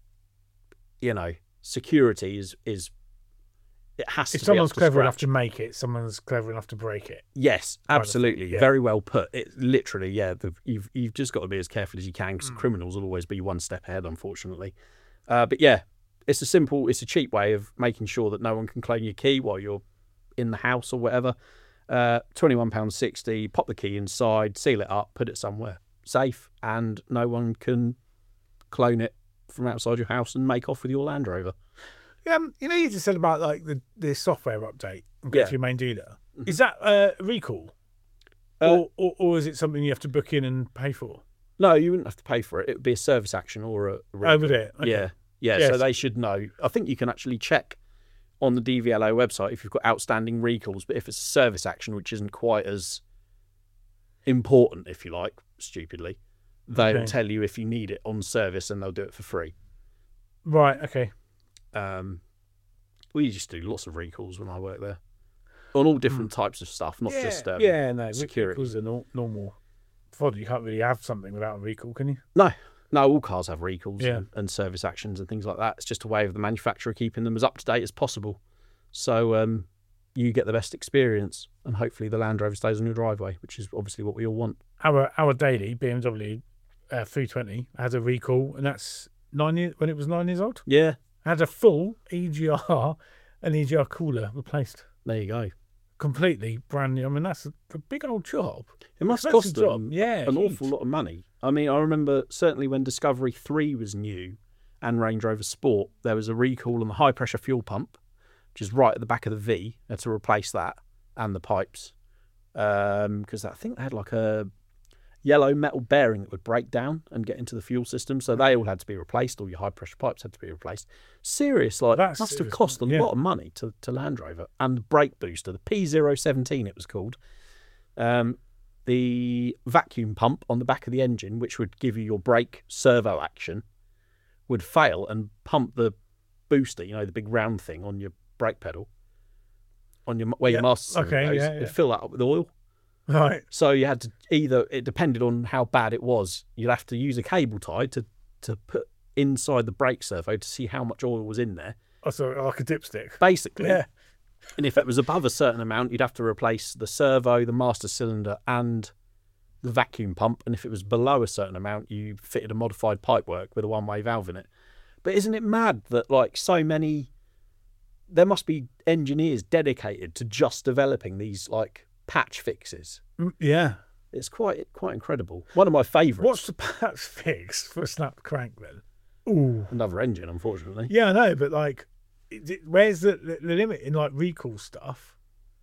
you know, security is, is it has If to be someone's up to clever enough scratch. to make it, someone's clever enough to break it. Yes, kind of thing, absolutely. yeah. Very well put. It literally, yeah. The, you've you've just got to be as careful as you can Hmm. because criminals will always be one step ahead, unfortunately. Uh, but yeah, it's a simple, it's a cheap way of making sure that no one can clone your key while you're in the house or whatever. Uh, twenty-one pounds sixty. Pop the key inside, seal it up, put it somewhere safe, and no one can clone it from outside your house and make off with your Land Rover. Um, you know, you just said about like the, the software update and go Yeah. to your main dealer. Is that a recall, Uh, or, or or is it something you have to book in and pay for? No, you wouldn't have to pay for it. It would be a service action or a, a Oh, would it? Okay. Yeah, yeah. Yes. So they should know. I think you can actually check on the D V L O website if you've got outstanding recalls, but if it's a service action, which isn't quite as important, if you like, stupidly, they'll Okay. tell you if you need it on service and they'll do it for free. Right. Okay. Um, we used to do lots of recalls when I worked there on all different types of stuff, not yeah. just um, yeah. No. security. Recalls are nor- normal. Fod, you can't really have something without a recall, can you? No, no, all cars have recalls Yeah. and, and service actions and things like that. It's just a way of the manufacturer keeping them as up to date as possible. So um, you get the best experience and hopefully the Land Rover stays on your driveway, which is obviously what we all want. Our our daily B M W uh, three twenty has a recall, and that's nine years when it was nine years old. Yeah, Had a full E G R and E G R cooler replaced. There you go. Completely brand new. I mean, that's a, a big old job. It must Expensive cost job. them Yeah, an huge. awful lot of money. I mean, I remember certainly when Discovery three was new and Range Rover Sport, there was a recall on the high pressure fuel pump, which is right at the back of the V. They had to replace that and the pipes because I think they had like a yellow metal bearing that would break down and get into the fuel system. So they all had to be replaced. All your high pressure pipes had to be replaced. Serious, like That's must have serious, cost a yeah. lot of money to, to Land Rover. And the brake booster, the P zero seventeen it was called. Um, the vacuum pump on the back of the engine, which would give you your brake servo action, would fail and pump the booster, you know, the big round thing on your brake pedal, on your where your Yeah, master cylinder okay, goes, yeah, it'd yeah. fill that up with oil. Right. So you had to either, it depended on how bad it was, you'd have to use a cable tie to, to put inside the brake servo to see how much oil was in there, Oh, so like a dipstick. basically. Yeah. And if it was above a certain amount, you'd have to replace the servo, the master cylinder, and the vacuum pump. And if it was below a certain amount, you fitted a modified pipework with a one-way valve in it. But isn't it mad that, like, so many... There must be engineers dedicated to just developing these, like, patch fixes. Mm, Yeah. It's quite quite incredible. One of my favourites. What's the patch fix for a snap crank then? Ooh. Another engine, unfortunately. Yeah, I know, but like, is it- where's the, the, the limit in like recall stuff?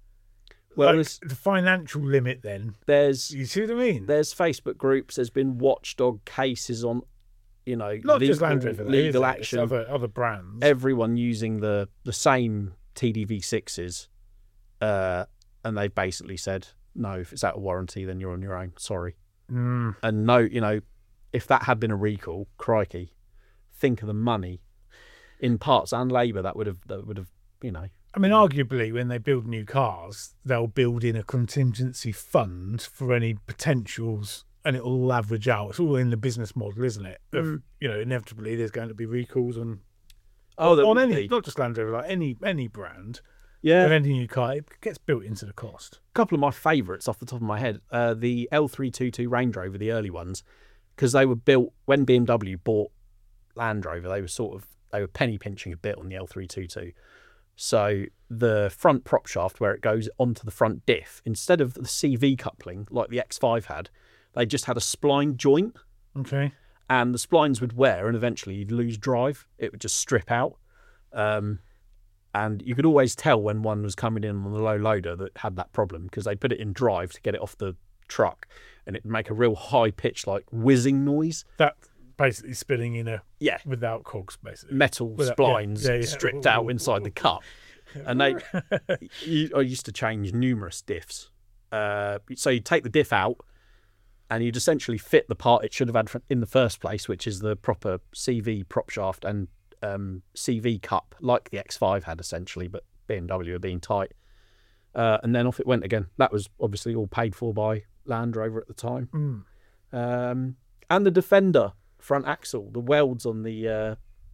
Well, Like, there's, the financial limit then. there's You see what I mean? there's Facebook groups. There's been watchdog cases on, you know, Not legal, just Land Rover, though, legal is it? It's action. Other other brands. Everyone using the the same T D V sixes, uh, and they've basically said, no, if it's out of warranty, then you're on your own. Sorry. Mm. And no, you know, if that had been a recall, crikey, think of the money in parts and labour that would have that would have, you know. I mean, arguably, when they build new cars, they'll build in a contingency fund for any potentials, and it'll all average out. It's all in the business model, isn't it? Of, Mm. You know, inevitably there's going to be recalls on Oh, there on would any, be. not just Land Rover, like any any brand. Yeah. Of any new car, it gets built into the cost. A couple of my favourites off the top of my head, uh, the L three twenty-two Range Rover, the early ones, because they were built when B M W bought Land Rover. They were sort of they were penny pinching a bit on the L three twenty-two. So the front prop shaft where it goes onto the front diff, instead of the C V coupling like the X five had, they just had a spline joint, Okay. and the splines would wear, and eventually you'd lose drive. It would just strip out. Um, And you could always tell when one was coming in on the low loader that had that problem because they put it in drive to get it off the truck and it'd make a real high pitch, like whizzing noise. That basically spinning in a Yeah. without cogs, basically. Metal Without- yeah, splines yeah, yeah. stripped out inside the cup. And they, you, I used to change numerous diffs. Uh, so you take the diff out and you'd essentially fit the part it should have had in the first place, which is the proper C V prop shaft and um, C V cup, like the X five had essentially, but B M W were being tight. Uh, and then off it went again. That was obviously all paid for by Land Rover at the time. Mm. Um, and the Defender front axle, the welds on the uh,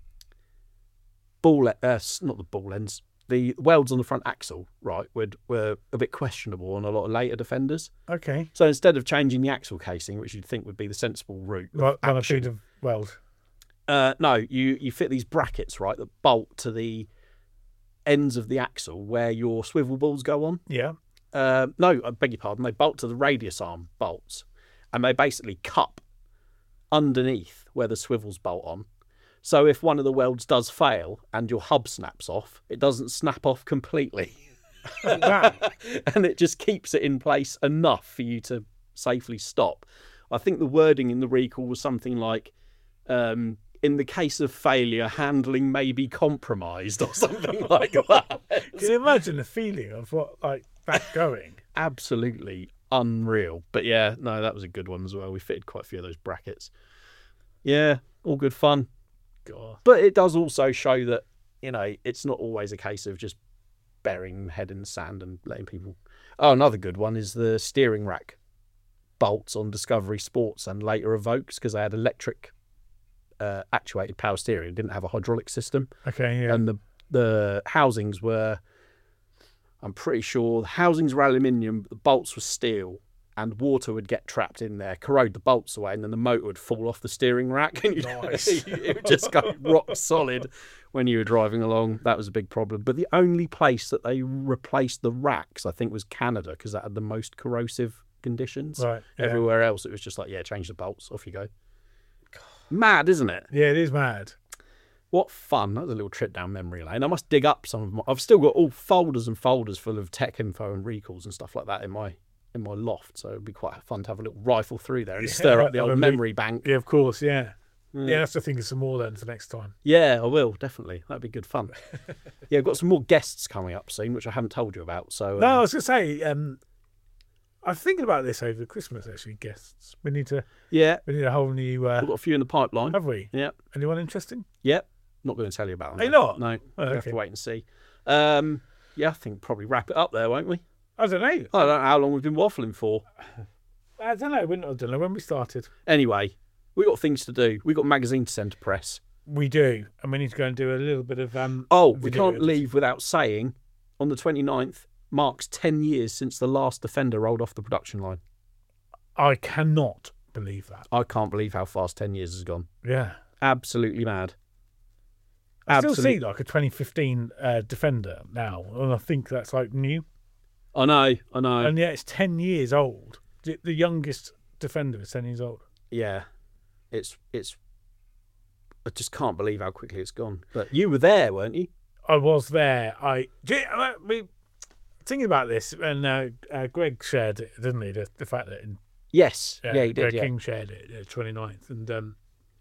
ball, uh, not the ball ends, the welds on the front axle, right, would, were a bit questionable on a lot of later Defenders. Okay. So instead of changing the axle casing, which you'd think would be the sensible route, of Right, on a action, bit of weld. uh, no, you, you fit these brackets, right, that bolt to the ends of the axle where your swivel balls go on. Yeah. Uh, no, I beg your pardon, they bolt to the radius arm bolts, and they basically cup underneath where the swivels bolt on. So if one of the welds does fail and your hub snaps off, it doesn't snap off completely. Wow. And it just keeps it in place enough for you to safely stop. I think the wording in the recall was something like, um, in the case of failure, handling may be compromised or something like that. Can you imagine the feeling of what like that going? Absolutely unreal. But yeah, no, that was a good one as well. We fitted quite a few of those brackets. Yeah, all good fun. God. But it does also show that, you know, it's not always a case of just burying head in the sand and letting people... Oh, another good one is the steering rack bolts on Discovery Sports and later Evokes, because they had electric uh, actuated power steering. It didn't have a hydraulic system. Okay, yeah. And the the housings were, I'm pretty sure, the housings were aluminium, but the bolts were steel. and water would get trapped in there, corrode the bolts away, and then the motor would fall off the steering rack, and Nice. it would just go rock solid when you were driving along. That was a big problem. But the only place that they replaced the racks, I think, was Canada, because that had the most corrosive conditions. Right. Yeah. Everywhere else, it was just like, yeah, change the bolts, off you go. Mad, isn't it? Yeah, it is mad. What fun. That was a little trip down memory lane. I must dig up some of my... I've still got all folders and folders full of tech info and recalls and stuff like that in my in my loft, so it'd be quite fun to have a little rifle through there and Yeah, stir up the have old a memory bank. Yeah, of course, yeah. Mm. Yeah, that's the thing of some more then for next time. Yeah, I will, definitely. That'd be good fun. Yeah, I've got some more guests coming up soon, which I haven't told you about. So um, No, I was going to say, um, I was thinking about this over Christmas, actually, guests. We need to, yeah, we need a whole new, uh, we've got a few in the pipeline. have we? Yeah, Anyone interesting? yeah. Not going to tell you about them. Are you though. not? No, Oh, we'll have okay. to wait and see. Um, yeah, I think probably wrap it up there, won't we? I don't know. I don't know how long we've been waffling for. I don't know. We- I don't know when we started. Anyway, we got things to do. We got magazine to send to press. We do, and we need to go and do a little bit of. Um, Oh, we video can't editing. leave without saying, on the twenty-ninth marks ten years since the last Defender rolled off the production line. I cannot believe that. I can't believe how fast ten years has gone. Yeah. Absolutely mad. I still Absolute- see like a twenty fifteen uh, Defender now, and I think that's like new. I know, I know. And yet it's ten years old. The, the youngest Defender is ten years old. Yeah, it's it's. I just can't believe how quickly it's gone. But you were there, weren't you? I was there. I do you- uh, we thinking about this, and uh, uh, Greg shared it, didn't he? The, the fact that in, Yes. uh, yeah, he did. Greg Yeah. King shared it, uh, twenty-ninth, and um,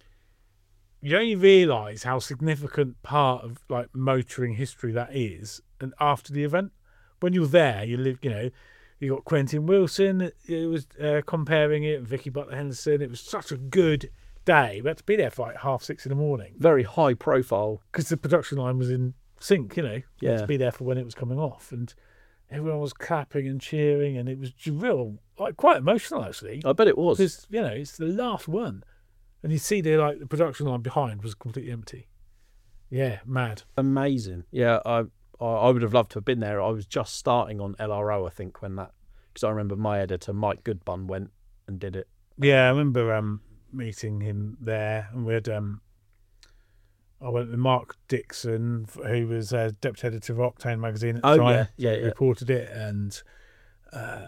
you only realise how significant part of like motoring history that is. And after the event, when you're there, you live. You know, you got Quentin Wilson. It was uh, comparing it, Vicky Butler Henderson. It was such a good day. We had to be there for like half six in the morning Very high profile. because the production line was in sync. You know, you had Yeah. to be there for when it was coming off, and everyone was clapping and cheering, and it was real, like quite emotional actually. I bet it was. Because you know it's the last one, and you see the like the production line behind was completely empty. Yeah, mad. Amazing. Yeah, I, I I would have loved to have been there. I was just starting on L R O, I think, when that, because I remember my editor Mike Goodbun went and did it. Yeah, I remember um meeting him there, and we had um. I went with Mark Dixon, who was uh, deputy editor of Octane magazine at the Oh, time. yeah, yeah, yeah. Reported it, and uh,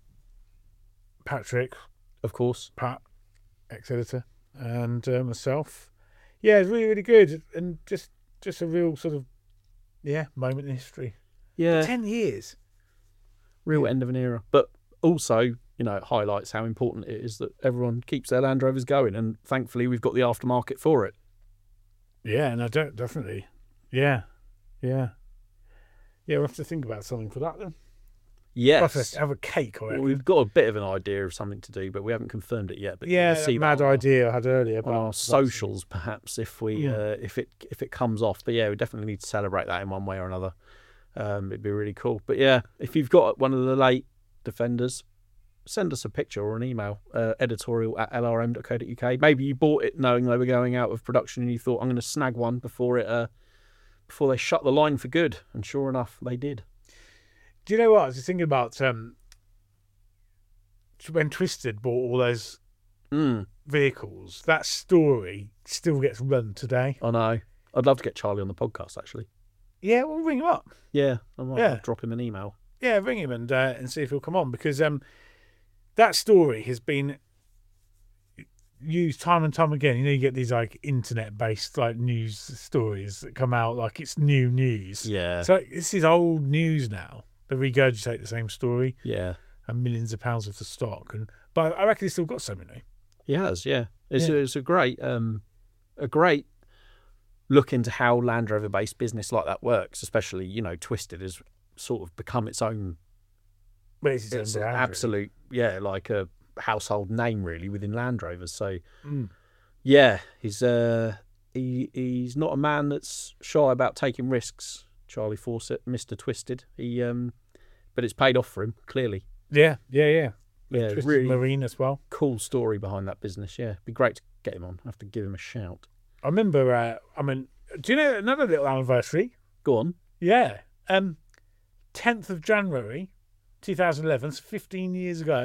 Patrick, Of course. Pat, ex-editor, and uh, myself. Yeah, it's really, really good, and just, just a real sort of, yeah, moment in history. Yeah. Ten years. Real end of an era. But also, you know, it highlights how important it is that everyone keeps their Land Rovers going, and thankfully we've got the aftermarket for it. Yeah, no, de- definitely. Yeah, yeah, yeah. We'll have to think about something for that then. Yes. We'll have to have a cake or Well, we've got a bit of an idea of something to do, but we haven't confirmed it yet. But yeah, you'll that see mad that on our- idea I had earlier on about our socials, perhaps, if we Yeah. uh, if it if it comes off. But yeah, we definitely need to celebrate that in one way or another. Um, it'd be really cool. But yeah, if you've got one of the late Defenders, send us a picture or an email, uh, editorial at l r m dot co dot u k. Maybe you bought it knowing they were going out of production and you thought, I'm going to snag one before it uh, before they shut the line for good. And sure enough, they did. Do you know what I was just thinking about? Um, when Twisted bought all those Mm, vehicles, that story still gets run today. I know. I'd love to get Charlie on the podcast, actually. Yeah, we'll ring him up. Yeah, I might Yeah. drop him an email. Yeah, ring him and uh, and see if he'll come on, because um, that story has been used time and time again. You know, you get these like internet-based like news stories that come out like it's new news. Yeah, So this is old news now. They regurgitate the same story yeah. and millions of pounds worth of stock. And but I reckon he's still got some, you know. He has, yeah. It's Yeah. A, it's a great, um, a great look into how Land Rover based business like that works. Especially, you know, Twisted has sort of become its own, But it's, his own it's an brand, really. absolute, yeah, like a household name really within Land Rovers. So, Mm. yeah, he's uh, he he's not a man that's shy about taking risks. Charlie Fawcett, Mister Twisted. He um, but it's paid off for him clearly. Yeah, yeah, yeah. Yeah, Twisted really Marine as well. cool story behind that business. Yeah, be great to get him on. I have to give him a shout. I remember. Uh, I mean, do you know another little anniversary? Go on. Yeah. Um, tenth of January, two thousand eleven, so fifteen years ago,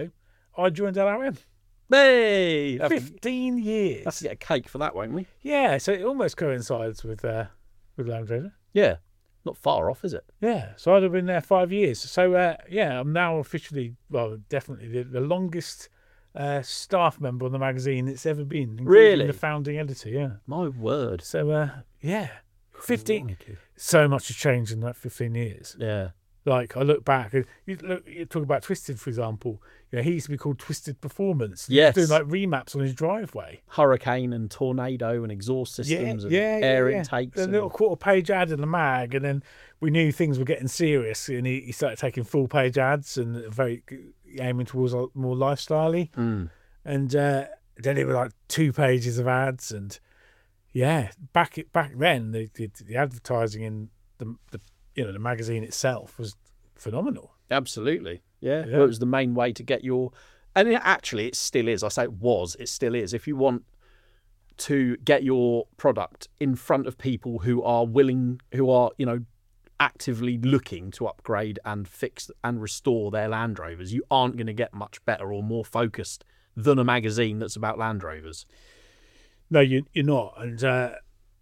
I joined L R M. Hey, have to, Fifteen years. have to get a cake for that, won't we? Yeah, so it almost coincides with uh, with Land Rover. Yeah, not far off, is it? Yeah, so I'd have been there five years. So uh, yeah, I'm now officially, well, definitely the, the longest uh, staff member on the magazine it's ever been. Including Really? the founding editor. Yeah. My word. So uh, yeah, fifteen. Crikey. So much has changed in that fifteen years. Yeah. Like I look back, you look, you talk about Twisted, for example. You know, he used to be called Twisted Performance. He was Yes. doing like remaps on his driveway. Hurricane and tornado and exhaust systems and air intakes. A and- little quarter page ad in the mag, and then we knew things were getting serious, and he, he started taking full page ads and very aiming towards a- more lifestyle-y. Mm. And uh, then it was like two pages of ads, and yeah, back back then the the, the advertising in the the you know the magazine itself was phenomenal. Absolutely. Yeah. Yeah. Well, it was the main way to get your. And it, actually, it still is. I say it was, it still is. If you want to get your product in front of people who are willing, who are, you know, actively looking to upgrade and fix and restore their Land Rovers, you aren't going to get much better or more focused than a magazine that's about Land Rovers. No, you you're not, and uh,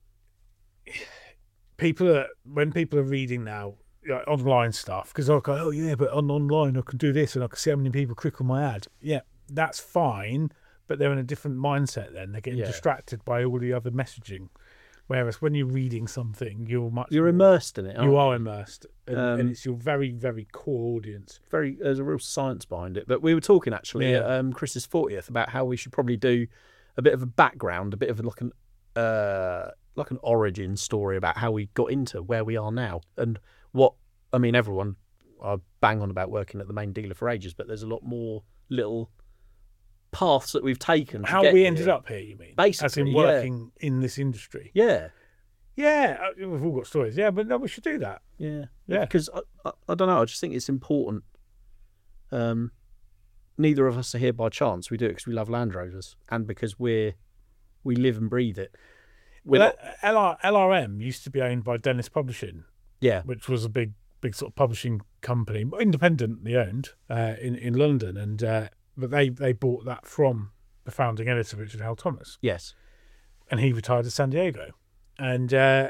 people are when people are reading now. Like online stuff, because I'll go, oh yeah, but on online I can do this and I can see how many people click on my ad. Yeah, that's fine, but they're in a different mindset then. They're getting Yeah. distracted by all the other messaging. Whereas when you're reading something, you're much You're more- immersed in it. aren't You are immersed, and, Um, and it's your very, very core audience. very there's a real science behind it. But we were talking actually Yeah. at um, Chris's fortieth about how we should probably do a bit of a background, a bit of a, like an uh, like an origin story about how we got into where we are now and what I mean. Everyone I bang on about working at the main dealer for ages, but there's a lot more little paths that we've taken. to How get we ended here. up here, you mean? Basically, as in yeah. working in this industry. Yeah, Yeah, uh, we've all got stories. Yeah, but no, we should do that. yeah, Yeah. Because I, I, I don't know. I just think it's important. Um, neither of us are here by chance. We do it because we love Land Rovers and because we're we live and breathe it. We're Well, not- L R, L R M used to be owned by Dennis Publishing, yeah, which was a big, big sort of publishing company, independently owned uh, in in London, and uh, but they they bought that from the founding editor Richard Howell Thomas, yes, and he retired to San Diego, and uh,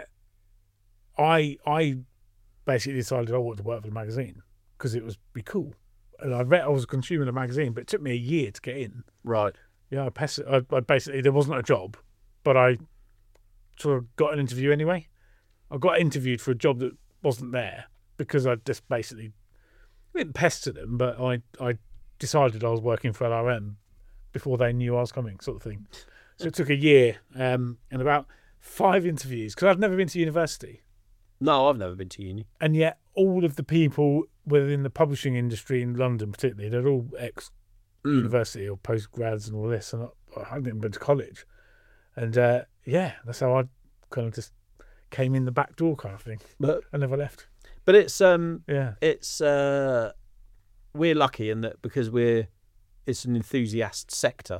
I I basically decided I wanted to work for the magazine because it was be cool, and I read I was consuming the magazine, but it took me a year to get in. right. Yeah, I, pes- I, I basically there wasn't a job, but I sort of got an interview anyway. I got interviewed for a job that wasn't there because I just basically I didn't pester them, but I I decided I was working for L R M before they knew I was coming, sort of thing. So it took a year um, and about five interviews because I've never been to university, No, I've never been to uni. and yet all of the people within the publishing industry in London, particularly, they're all ex university or post grads and all this, and I, I hadn't even been to college. And uh, yeah, that's how I kind of just came in the back door, kind of thing. But I never left. but it's um Yeah, it's uh we're lucky in that because we're it's an enthusiast sector.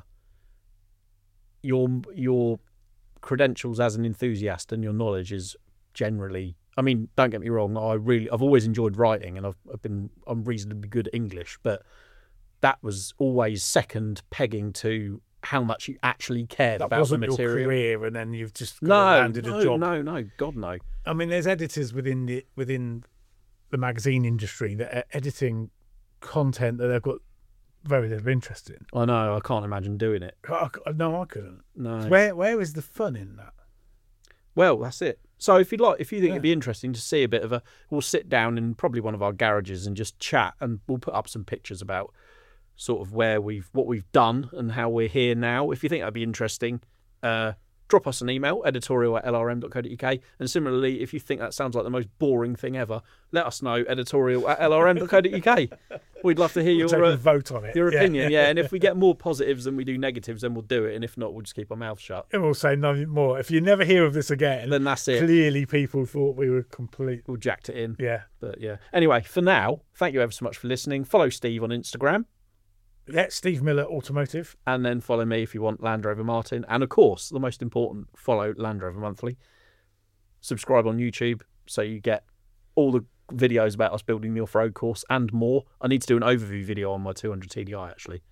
Your your credentials as an enthusiast and your knowledge is generally. I mean, don't get me wrong. I really I've always enjoyed writing and I've, I've been I'm reasonably good at English, but that was always second pegging to how much you actually cared that about the wasn't your material. career, and then you've just kind No, of landed no, a job. no, no, God no. I mean, there's editors within the within the magazine industry that are editing content that they've got very little interest in. I know. I can't imagine doing it. I, I- no, I couldn't. No. Where where is the fun in that? Well, that's it. So if you'd like, if you think Yeah. it'd be interesting to see a bit of a, we'll sit down in probably one of our garages and just chat, and we'll put up some pictures about sort of where we've, what we've done and how we're here now. If you think that'd be interesting, uh, drop us an email, editorial at l r m dot co dot u k. And similarly, if you think that sounds like the most boring thing ever, let us know, editorial at l r m dot co dot u k. We'd love to hear your Take a uh, vote on it. your Yeah, opinion, yeah. And if we get more positives than we do negatives, then we'll do it. And if not, we'll just keep our mouths shut. And we'll say nothing more. If you never hear of this again, Then that's it. clearly people thought we were complete. We'll jacked it in. Yeah. But yeah. Anyway, for now, thank you ever so much for listening. Follow Steve on Instagram, Yeah, Steve Miller Automotive. and then follow me if you want Land Rover Martin. And of course, the most important, follow Land Rover Monthly. Subscribe on YouTube so you get all the videos about us building the off-road course and more. I need to do an overview video on my two hundred T D I actually.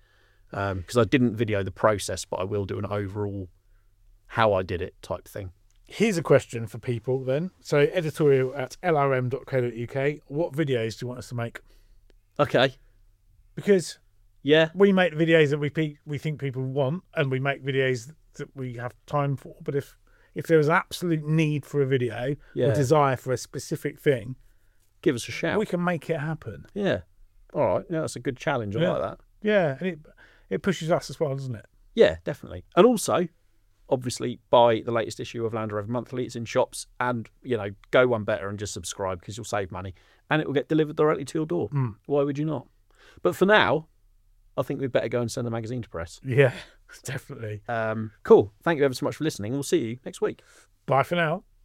because I didn't video the process, but I will do an overall how I did it type thing. Here's a question for people then. So editorial at l r m dot co dot u k. What videos do you want us to make? Okay. Because Yeah. we make videos that we pe- we think people want, and we make videos that we have time for. But if if there was absolute need for a video Yeah. or desire for a specific thing, Give us a shout. we can make it happen. Yeah. All right. Yeah, that's a good challenge. I Yeah. like that. Yeah, and it it pushes us as well, doesn't it? Yeah, definitely. And also, obviously, buy the latest issue of Land Rover Monthly. It's in shops, and you know, go one better and just subscribe because you'll save money, and it will get delivered directly to your door. Mm. Why would you not? But for now, I think we'd better go and send the magazine to press. Yeah, definitely. Um, cool. Thank you ever so much for listening. We'll see you next week. Bye for now.